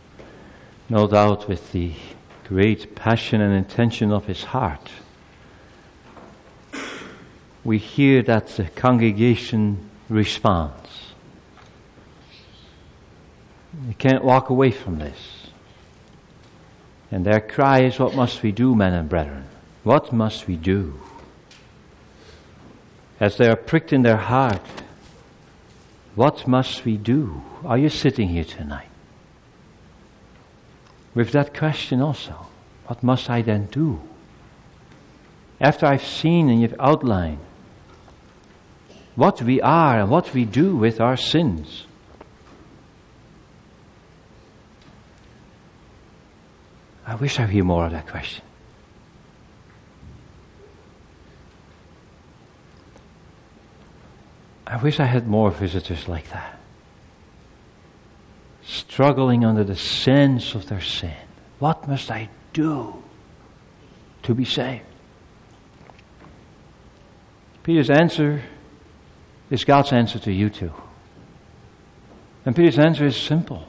no doubt with the great passion and intention of his heart, we hear that the congregation responds. They can't walk away from this. And their cry is, what must we do, men and brethren? What must we do? As they are pricked in their heart, what must we do? Are you sitting here tonight with that question also? What must I then do? After I've seen and you've outlined what we are and what we do with our sins, I wish I hear more of that question. I wish I had more visitors like that, struggling under the sense of their sin. What must I do to be saved. Peter's answer is God's answer to you too. And Peter's answer is simple.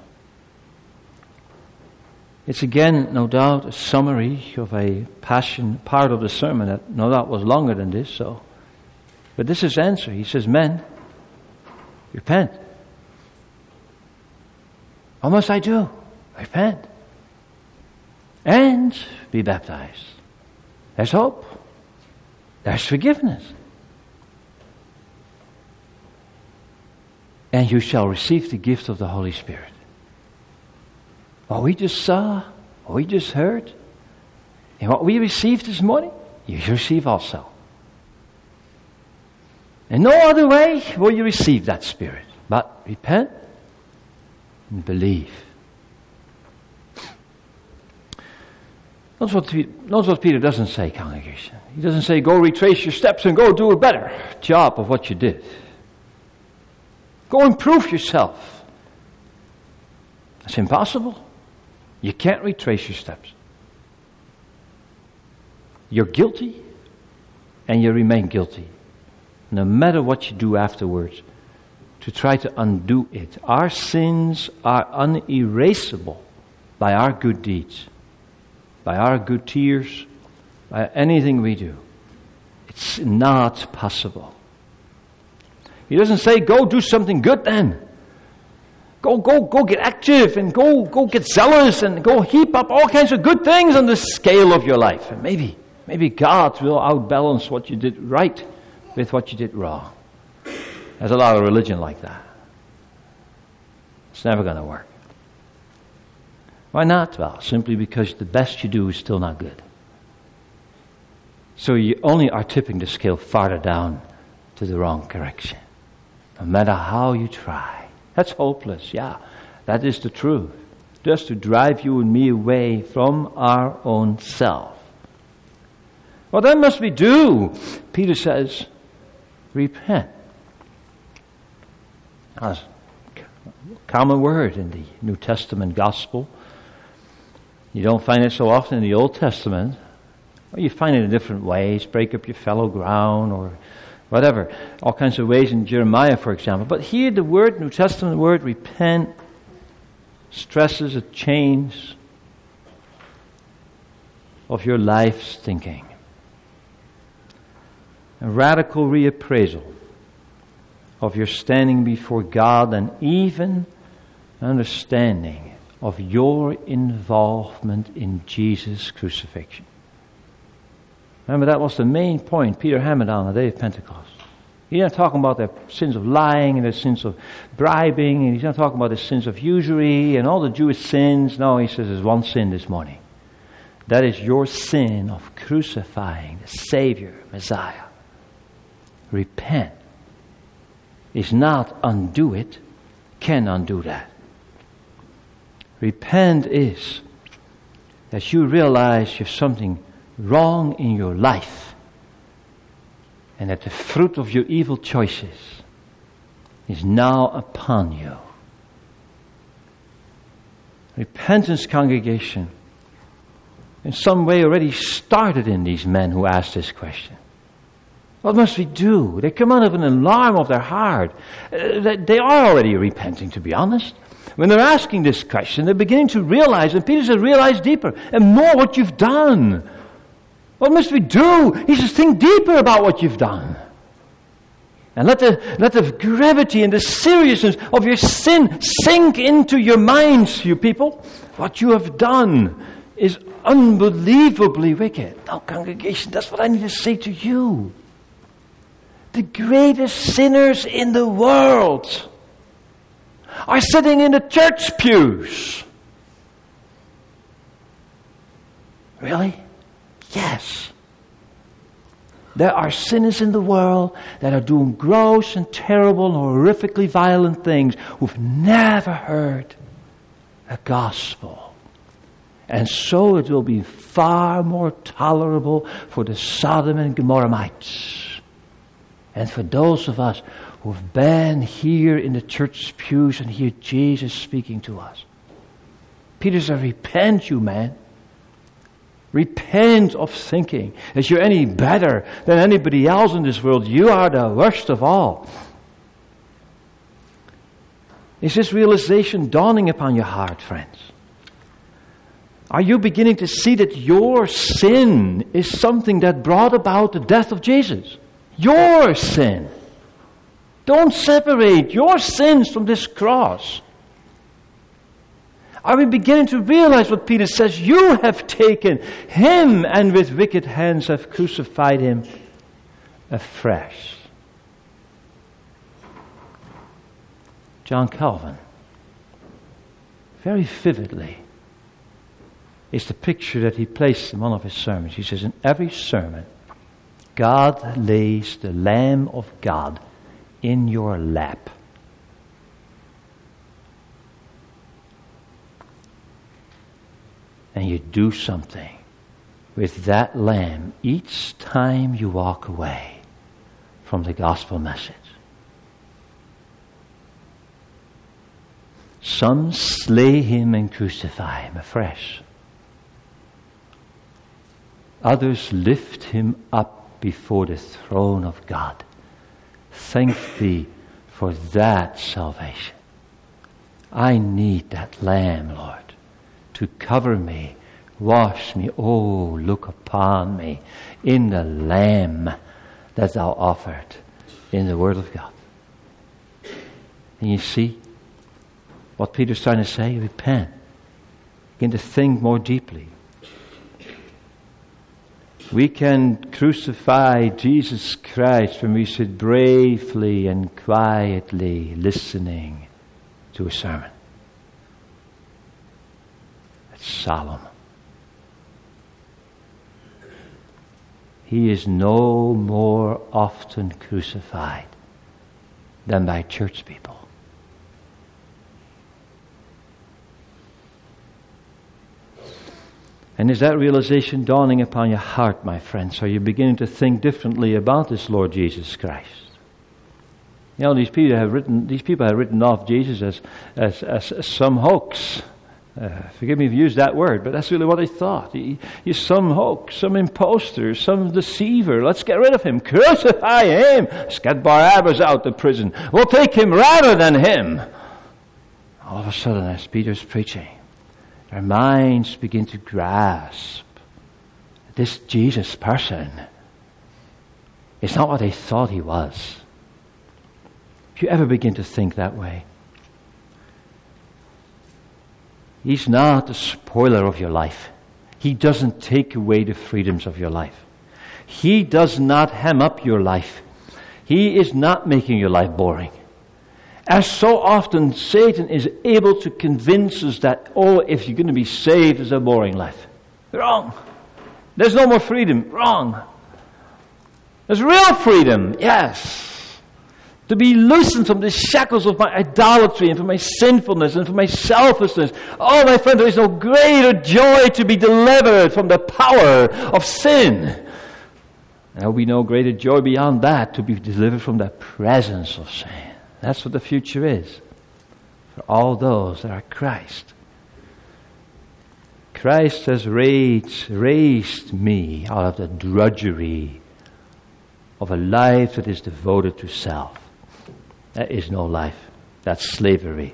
It's again, no doubt, a summary of a passion, part of the sermon that no doubt was longer than this, so. But this is his answer. He says, men, repent. What must I do? Repent. And be baptized. There's hope. There's forgiveness. And you shall receive the gift of the Holy Spirit. What we just saw, what we just heard, and what we received this morning, you receive also. In no other way will you receive that Spirit, but repent and believe. Notice what, notice what Peter doesn't say, congregation. He doesn't say, go retrace your steps and go do a better job of what you did. Go improve yourself. It's impossible. You can't retrace your steps. You're guilty, and you remain guilty, no matter what you do afterwards, to try to undo it. Our sins are unerasable by our good deeds, by our good tears, by anything we do. It's not possible. He doesn't say, go do something good then. Go, go, go get active and go, go get zealous and go heap up all kinds of good things on the scale of your life. And maybe, maybe God will outbalance what you did right with what you did wrong. There's a lot of religion like that. It's never going to work. Why not? Well, simply because the best you do is still not good. So you only are tipping the scale farther down to the wrong correction. No matter how you try. That's hopeless, yeah. That is the truth. Just to drive you and me away from our own self. What then must we do? Peter says, repent. That's a common word in the New Testament gospel. You don't find it so often in the Old Testament. Or you find it in different ways. Break up your fallow ground or whatever. All kinds of ways in Jeremiah, for example. But here the word, New Testament word, repent, stresses a change of your life's thinking. A radical reappraisal of your standing before God and even understanding of your involvement in Jesus' crucifixion. Remember, that was the main point Peter hammered on the day of Pentecost. He's not talking about the sins of lying and the sins of bribing, and he's not talking about the sins of usury and all the Jewish sins. No, he says there's one sin this morning. That is your sin of crucifying the Savior, Messiah. Repent. Is not undo it, can undo that. Repent is that you realize you have something wrong in your life and that the fruit of your evil choices is now upon you. Repentance, congregation, in some way already started in these men who asked this question. What must we do? They come out of an alarm of their heart. Uh, they are already repenting, to be honest. When they're asking this question, they're beginning to realize, and Peter says, realize deeper and more what you've done. What must we do? He says, think deeper about what you've done. And let the, let the gravity and the seriousness of your sin sink into your minds, you people. What you have done is unbelievably wicked. Now, congregation, that's what I need to say to you. The greatest sinners in the world are sitting in the church pews. Really? Yes. There are sinners in the world that are doing gross and terrible and horrifically violent things who've never heard the gospel. And so it will be far more tolerable for the Sodom and Gomorrahites. And for those of us who've been here in the church pews and hear Jesus speaking to us. Peter said, repent, you man. Repent of thinking that you're any better than anybody else in this world. You are the worst of all. Is this realization dawning upon your heart, friends? Are you beginning to see that your sin is something that brought about the death of Jesus? Your sin. Don't separate your sins from this cross. Are we beginning to realize what Peter says? You have taken him and with wicked hands have crucified him afresh. John Calvin, very vividly, is the picture that he placed in one of his sermons. He says, in every sermon, God lays the Lamb of God in your lap. And you do something with that Lamb each time you walk away from the gospel message. Some slay him and crucify him afresh. Others lift him up before the throne of God. Thank thee for that salvation. I need that Lamb, Lord, to cover me, wash me. Oh, look upon me in the Lamb that thou offered in the Word of God. And you see what Peter's trying to say? Repent. Begin to think more deeply. We can crucify Jesus Christ when we sit bravely and quietly listening to a sermon. That's solemn. He is no more often crucified than by church people. And is that realization dawning upon your heart, my friends? Are you beginning to think differently about this Lord Jesus Christ? You know, these people have written, these people have written off Jesus as, as, as, as some hoax. Uh, forgive me if I use that word, but that's really what they thought. He, he's some hoax, some imposter, some deceiver. Let's get rid of him. Crucify him. Let's get Barabbas out of prison. We'll take him rather than him. All of a sudden, as Peter's preaching, their minds begin to grasp this Jesus person is not what they thought he was. If you ever begin to think that way, he's not the spoiler of your life. He doesn't take away the freedoms of your life. He does not hem up your life. He is not making your life boring. As so often, Satan is able to convince us that, oh, if you're going to be saved, it's a boring life. Wrong. There's no more freedom. Wrong. There's real freedom. Yes. To be loosened from the shackles of my idolatry and from my sinfulness and from my selfishness. Oh, my friend, there is no greater joy to be delivered from the power of sin. And there will be no greater joy beyond that to be delivered from the presence of sin. That's what the future is for all those that are Christ. Christ has raised, raised me out of the drudgery of a life that is devoted to self. That is no life. That's slavery.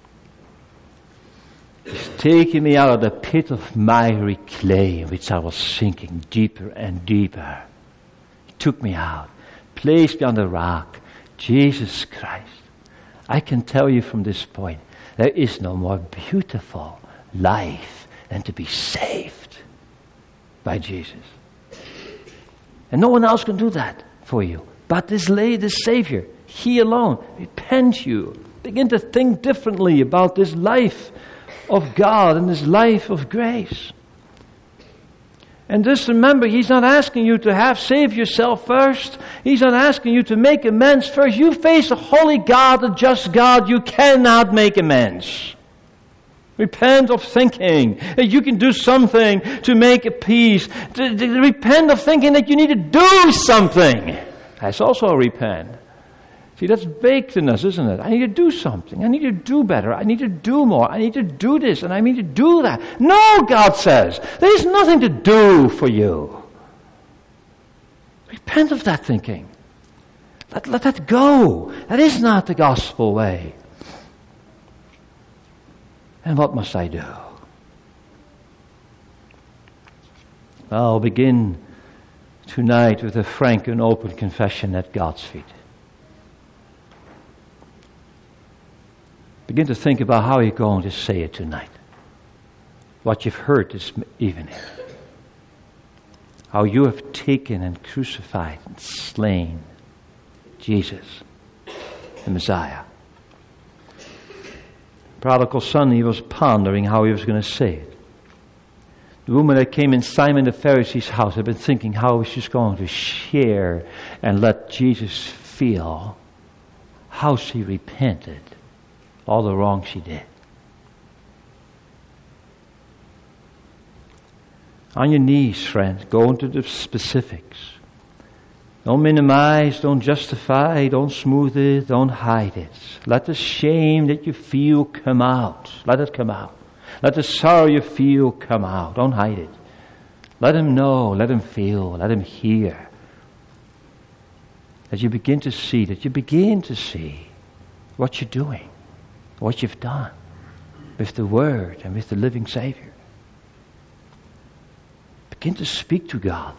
He's taken me out of the pit of miry clay in which I was sinking deeper and deeper. He took me out, placed me on the rock. Jesus Christ. I can tell you from this point, there is no more beautiful life than to be saved by Jesus. And no one else can do that for you. But this lady, this Savior, He alone. Repent you. Begin to think differently about this life of God and this life of grace. And just remember, He's not asking you to have saved yourself first. He's not asking you to make amends first. You face a holy God, a just God. You cannot make amends. Repent of thinking that you can do something to make a peace. To, to repent of thinking that you need to do something. That's also a repent. See, that's baked in us, isn't it? I need to do something. I need to do better. I need to do more. I need to do this and I need to do that. No, God says, there is nothing to do for you. Repent of that thinking. Let, let that go. That is not the gospel way. And what must I do? I'll begin tonight with a frank and open confession at God's feet. Begin to think about how you're going to say it tonight. What you've heard this evening. How you have taken and crucified and slain Jesus, the Messiah. The prodigal son, he was pondering how he was going to say it. The woman that came in Simon the Pharisee's house had been thinking how she's going to share and let Jesus feel how she repented all the wrong she did. On your knees, friends, go into the specifics. Don't minimize, don't justify, don't smooth it, don't hide it. Let the shame that you feel come out. Let it come out. Let the sorrow you feel come out. Don't hide it. Let him know, let him feel, let him hear. That you begin to see, that you begin to see what you're doing. What you've done with the Word and with the living Savior. Begin to speak to God.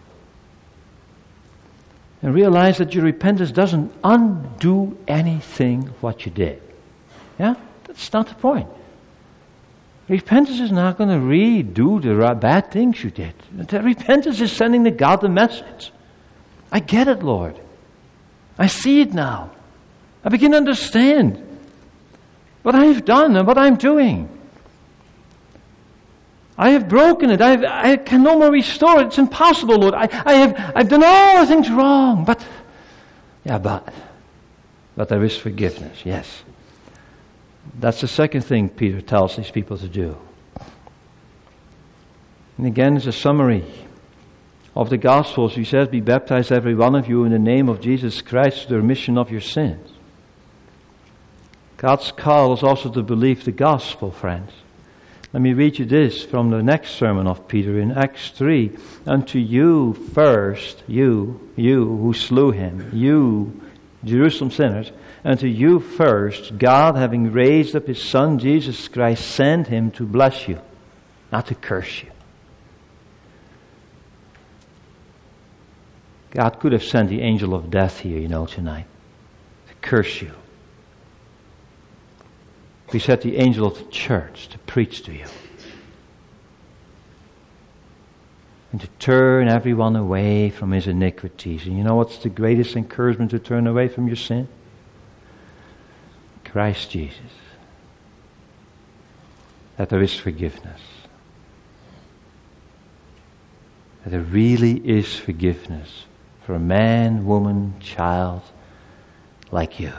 And realize that your repentance doesn't undo anything of what you did. Yeah? That's not the point. Repentance is not going to redo the bad things you did. The repentance is sending the God the message. I get it, Lord. I see it now. I begin to understand what I have done and what I'm doing. I have broken it. I've, I can no more restore it. It's impossible, Lord. I, I have I've done all the things wrong. But, yeah, but, but there is forgiveness, yes. That's the second thing Peter tells these people to do. And again, it's a summary of the Gospels. He says, be baptized every one of you in the name of Jesus Christ to the remission of your sins. God's call is also to believe the gospel, friends. Let me read you this from the next sermon of Peter in Acts three. Unto you first, you, you who slew him, you, Jerusalem sinners, unto you first, God, having raised up his Son, Jesus Christ, sent him to bless you, not to curse you. God could have sent the angel of death here, you know, tonight, to curse you. He sent the angel of the church to preach to you. And to turn everyone away from his iniquities. And you know what's the greatest encouragement to turn away from your sin? Christ Jesus. That there is forgiveness. That there really is forgiveness for a man, woman, child like you.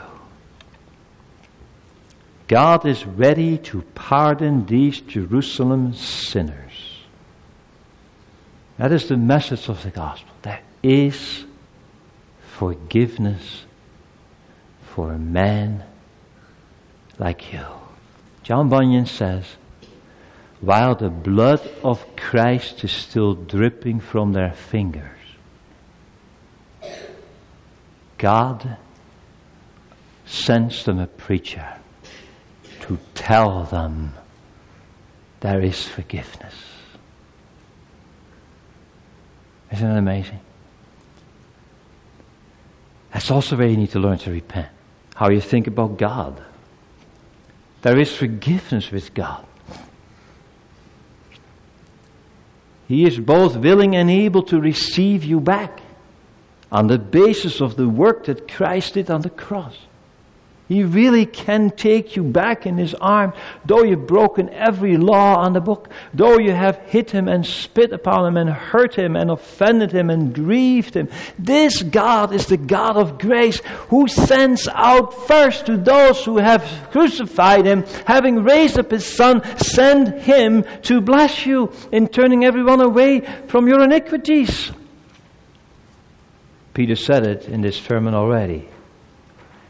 God is ready to pardon these Jerusalem sinners. That is the message of the gospel. There is forgiveness for a man like you. John Bunyan says, while the blood of Christ is still dripping from their fingers, God sends them a preacher to tell them there is forgiveness. Isn't it amazing? That's also where you need to learn to repent. How you think about God. There is forgiveness with God. He is both willing and able to receive you back on the basis of the work that Christ did on the cross. He really can take you back in his arms, though you've broken every law on the book, though you have hit him and spit upon him and hurt him and offended him and grieved him. This God is the God of grace who sends out first to those who have crucified him, having raised up his Son, send him to bless you in turning everyone away from your iniquities. Peter said it in this sermon already.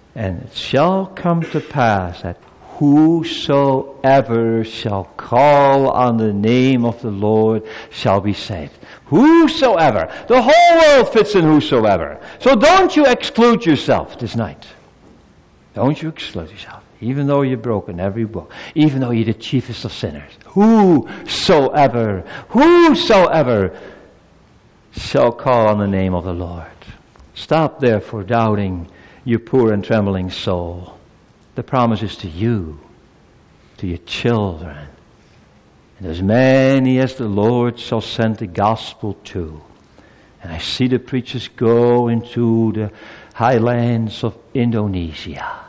And it shall come to pass that whosoever shall call on the name of the Lord shall be saved. Whosoever. The whole world fits in whosoever. So don't you exclude yourself this night. Don't you exclude yourself. Even though you're broken every book. Even though you're the chiefest of sinners. Whosoever. Whosoever shall call on the name of the Lord. Stop therefore doubting, you poor and trembling soul. The promise is to you, to your children, and as many as the Lord shall send the gospel to. And I see the preachers go into the highlands of Indonesia,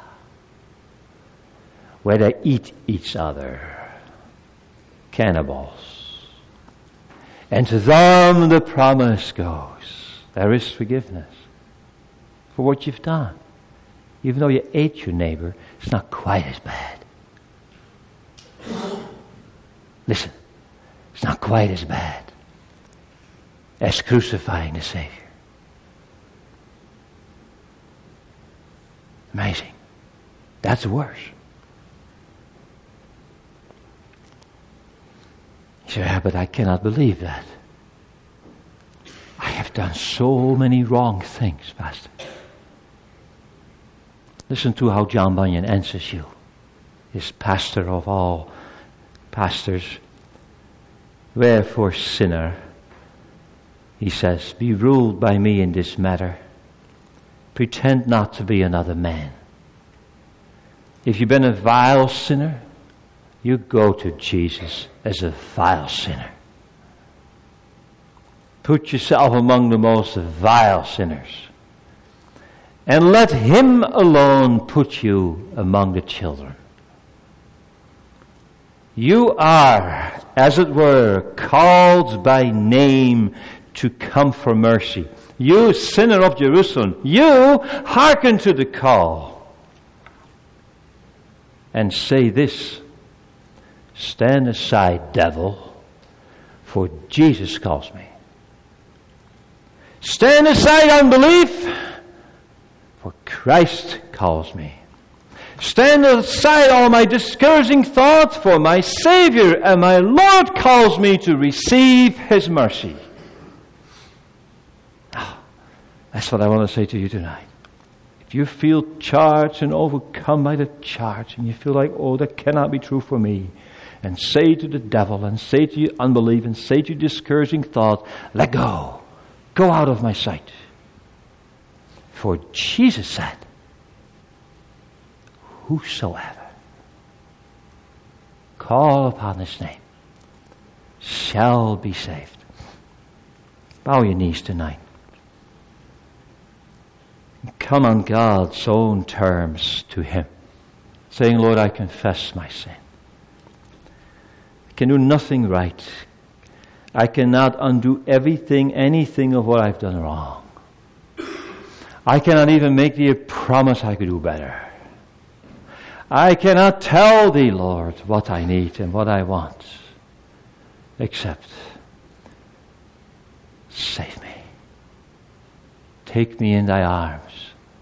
where they eat each other, cannibals. And to them the promise goes, there is forgiveness for what you've done. Even though you ate your neighbor, it's not quite as bad. Listen, it's not quite as bad as crucifying the Savior. Amazing. That's worse. You say, yeah, but I cannot believe that. I have done so many wrong things, Pastor. Listen to how John Bunyan answers you. His pastor of all pastors. Wherefore, sinner, he says, be ruled by me in this matter. Pretend not to be another man. If you've been a vile sinner, you go to Jesus as a vile sinner. Put yourself among the most vile sinners. And let Him alone put you among the children. You are, as it were, called by name to come for mercy. You, sinner of Jerusalem, you hearken to the call. And say this, stand aside, devil, for Jesus calls me. Stand aside, unbelief, for Christ calls me. Stand aside all my discouraging thoughts, for my Savior and my Lord calls me to receive His mercy. Oh, that's what I want to say to you tonight. If you feel charged and overcome by the charge, and you feel like, oh, that cannot be true for me, and say to the devil, and say to your unbelief, and say to your discouraging thought, let go. Go out of my sight. For Jesus said, whosoever call upon His name shall be saved. Bow your knees tonight. Come on God's own terms to Him, saying, Lord, I confess my sin. I can do nothing right. I cannot undo everything, anything of what I've done wrong. I cannot even make Thee a promise I could do better. I cannot tell Thee, Lord, what I need and what I want, except save me. Take me in Thy arms.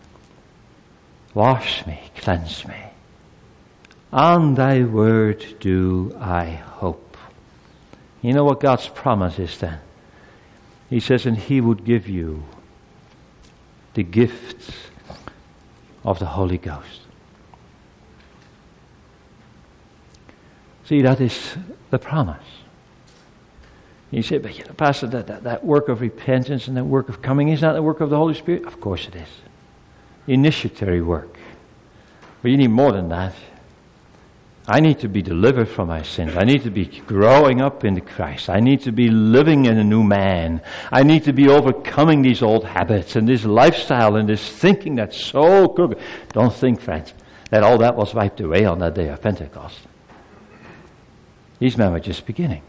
Wash me, cleanse me. On Thy word do I hope. You know what God's promise is then? He says, and He would give you the gift of the Holy Ghost. See, that is the promise. You say, but you know, Pastor, that, that, that work of repentance and that work of coming, is that the work of the Holy Spirit? Of course it is. Initiatory work. But you need more than that. I need to be delivered from my sins. I need to be growing up into Christ. I need to be living in a new man. I need to be overcoming these old habits and this lifestyle and this thinking that's so crooked. Don't think, friends, that all that was wiped away on that day of Pentecost. These men were just beginning.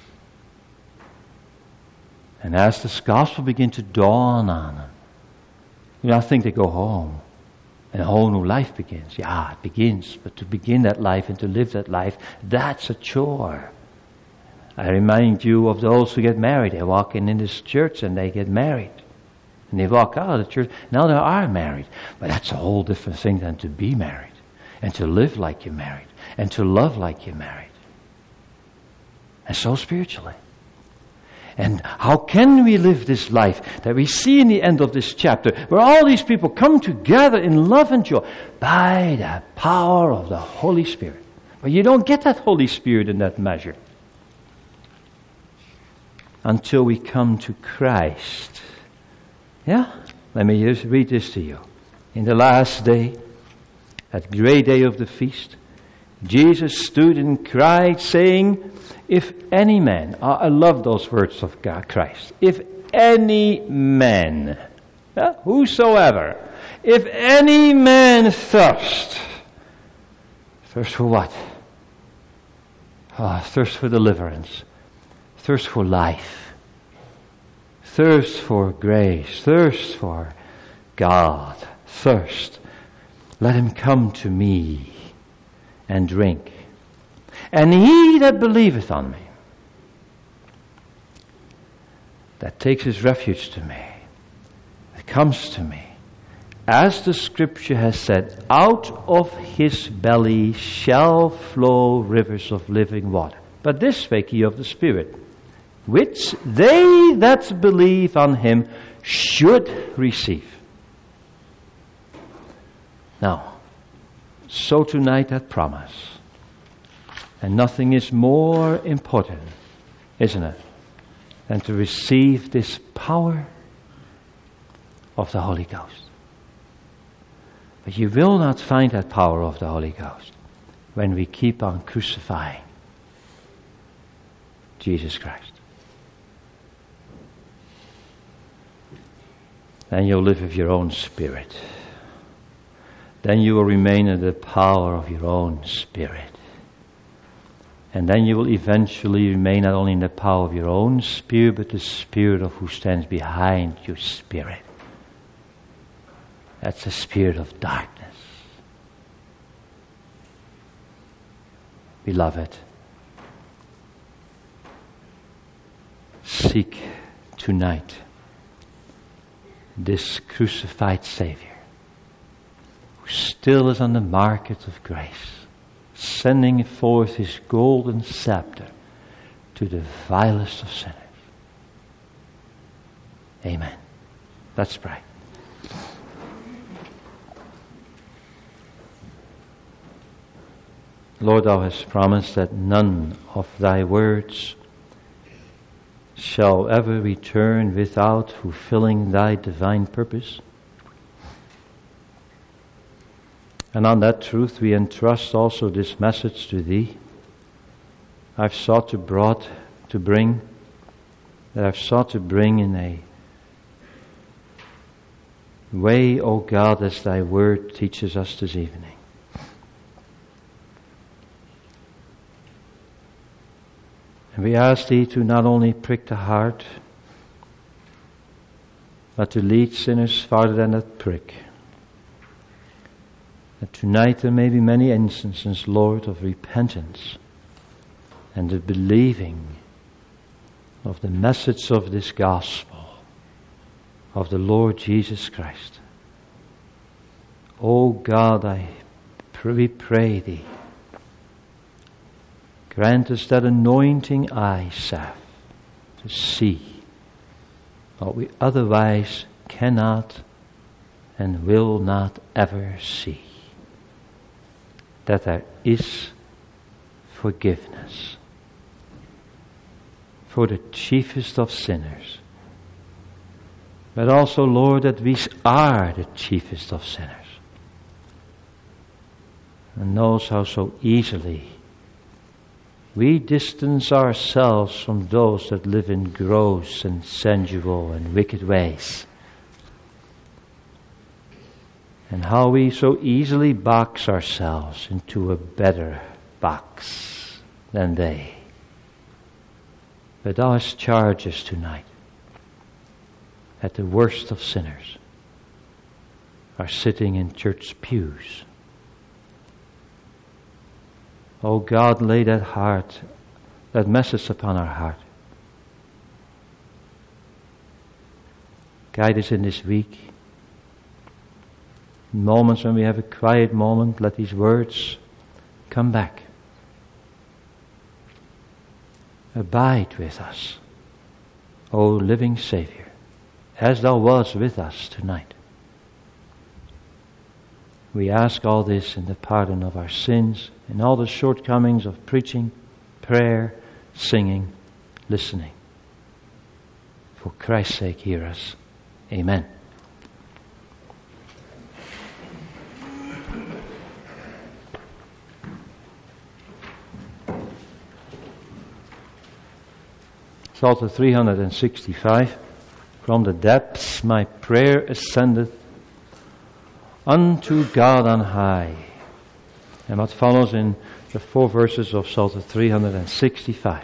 And as this gospel began to dawn on them, you know, I think they go home. And a whole new life begins. Yeah, it begins. But to begin that life and to live that life, that's a chore. I remind you of those who get married. They walk in in this church and they get married. And they walk out of the church. Now they are married. But that's a whole different thing than to be married. And to live like you're married. And to love like you're married. And so spiritually. And how can we live this life that we see in the end of this chapter, where all these people come together in love and joy? By the power of the Holy Spirit. But you don't get that Holy Spirit in that measure until we come to Christ. Yeah? Let me just read this to you. In the last day, that great day of the feast, Jesus stood and cried, saying, if any man, I love those words of God, Christ, if any man, yeah, whosoever, if any man thirst, thirst for what? Oh, thirst for deliverance, thirst for life, thirst for grace, thirst for God, thirst. Let him come to me and drink. And he that believeth on me, that takes his refuge to me, that comes to me, as the scripture has said, out of his belly shall flow rivers of living water. But this spake he of the Spirit, which they that believe on him should receive. Now, so tonight that promise. And nothing is more important, isn't it, than to receive this power of the Holy Ghost. But you will not find that power of the Holy Ghost when we keep on crucifying Jesus Christ. Then you'll live with your own spirit. Then you will remain in the power of your own spirit. And then you will eventually remain not only in the power of your own spirit, but the spirit of who stands behind your spirit. That's the spirit of darkness. Beloved, seek tonight this crucified Savior who still is on the market of grace, sending forth his golden scepter to the vilest of sinners. Amen. Let's pray. Lord, thou hast promised that none of thy words shall ever return without fulfilling thy divine purpose. And on that truth we entrust also this message to thee. I've sought to brought to bring, that I've sought to bring in a way, O God, as thy word teaches us this evening. And we ask thee to not only prick the heart, but to lead sinners farther than that prick. That tonight there may be many instances, Lord, of repentance and the believing of the message of this gospel of the Lord Jesus Christ. O God, I pray, we pray thee, grant us that anointing eye salve to see what we otherwise cannot and will not ever see. That there is forgiveness for the chiefest of sinners. But also, Lord, that we are the chiefest of sinners. And knows how so easily we distance ourselves from those that live in gross and sensual and wicked ways. And how we so easily box ourselves into a better box than they. But thou hast charged us tonight that the worst of sinners are sitting in church pews. Oh God, lay that heart, that message upon our heart. Guide us in this week. In moments when we have a quiet moment, let these words come back. Abide with us, O living Savior, as thou was with us tonight. We ask all this in the pardon of our sins, in all the shortcomings of preaching, prayer, singing, listening. For Christ's sake, hear us. Amen. Psalter three hundred sixty-five. From the depths my prayer ascendeth unto God on high. And what follows in the four verses of Psalter three hundred sixty-five.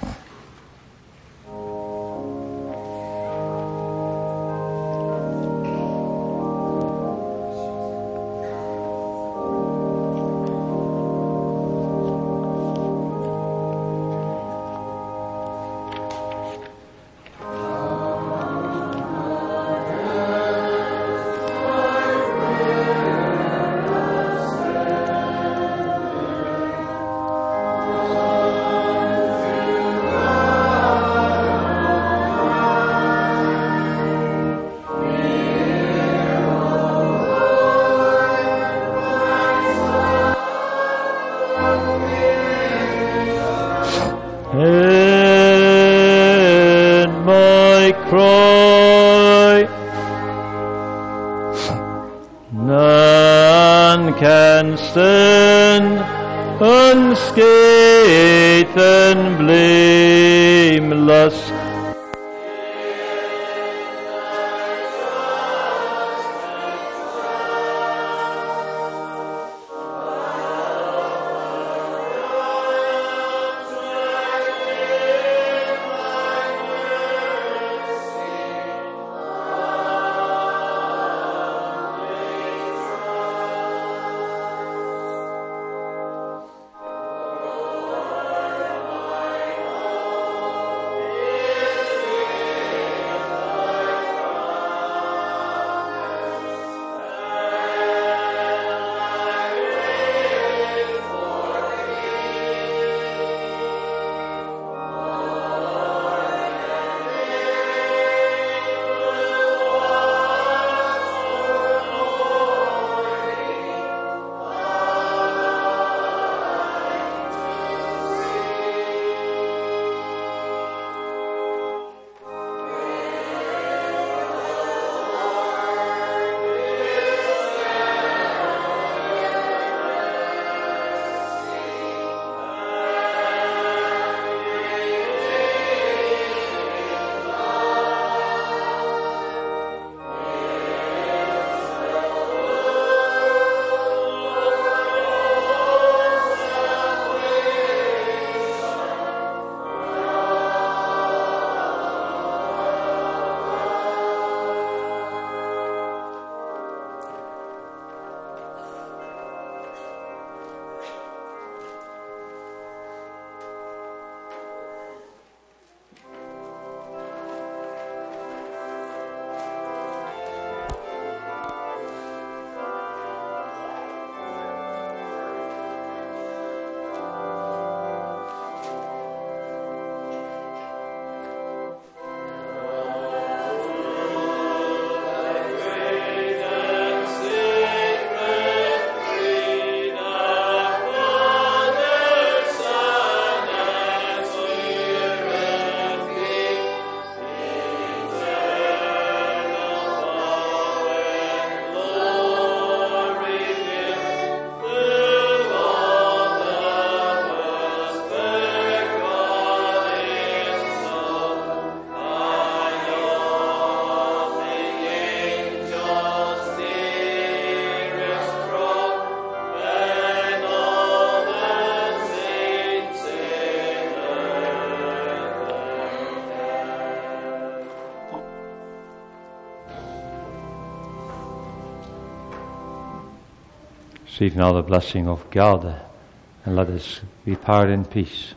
Receive now the blessing of God, and let us depart in peace.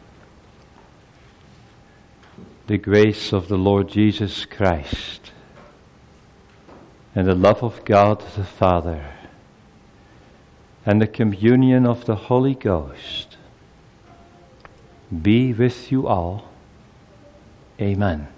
The grace of the Lord Jesus Christ, and the love of God the Father, and the communion of the Holy Ghost be with you all. Amen.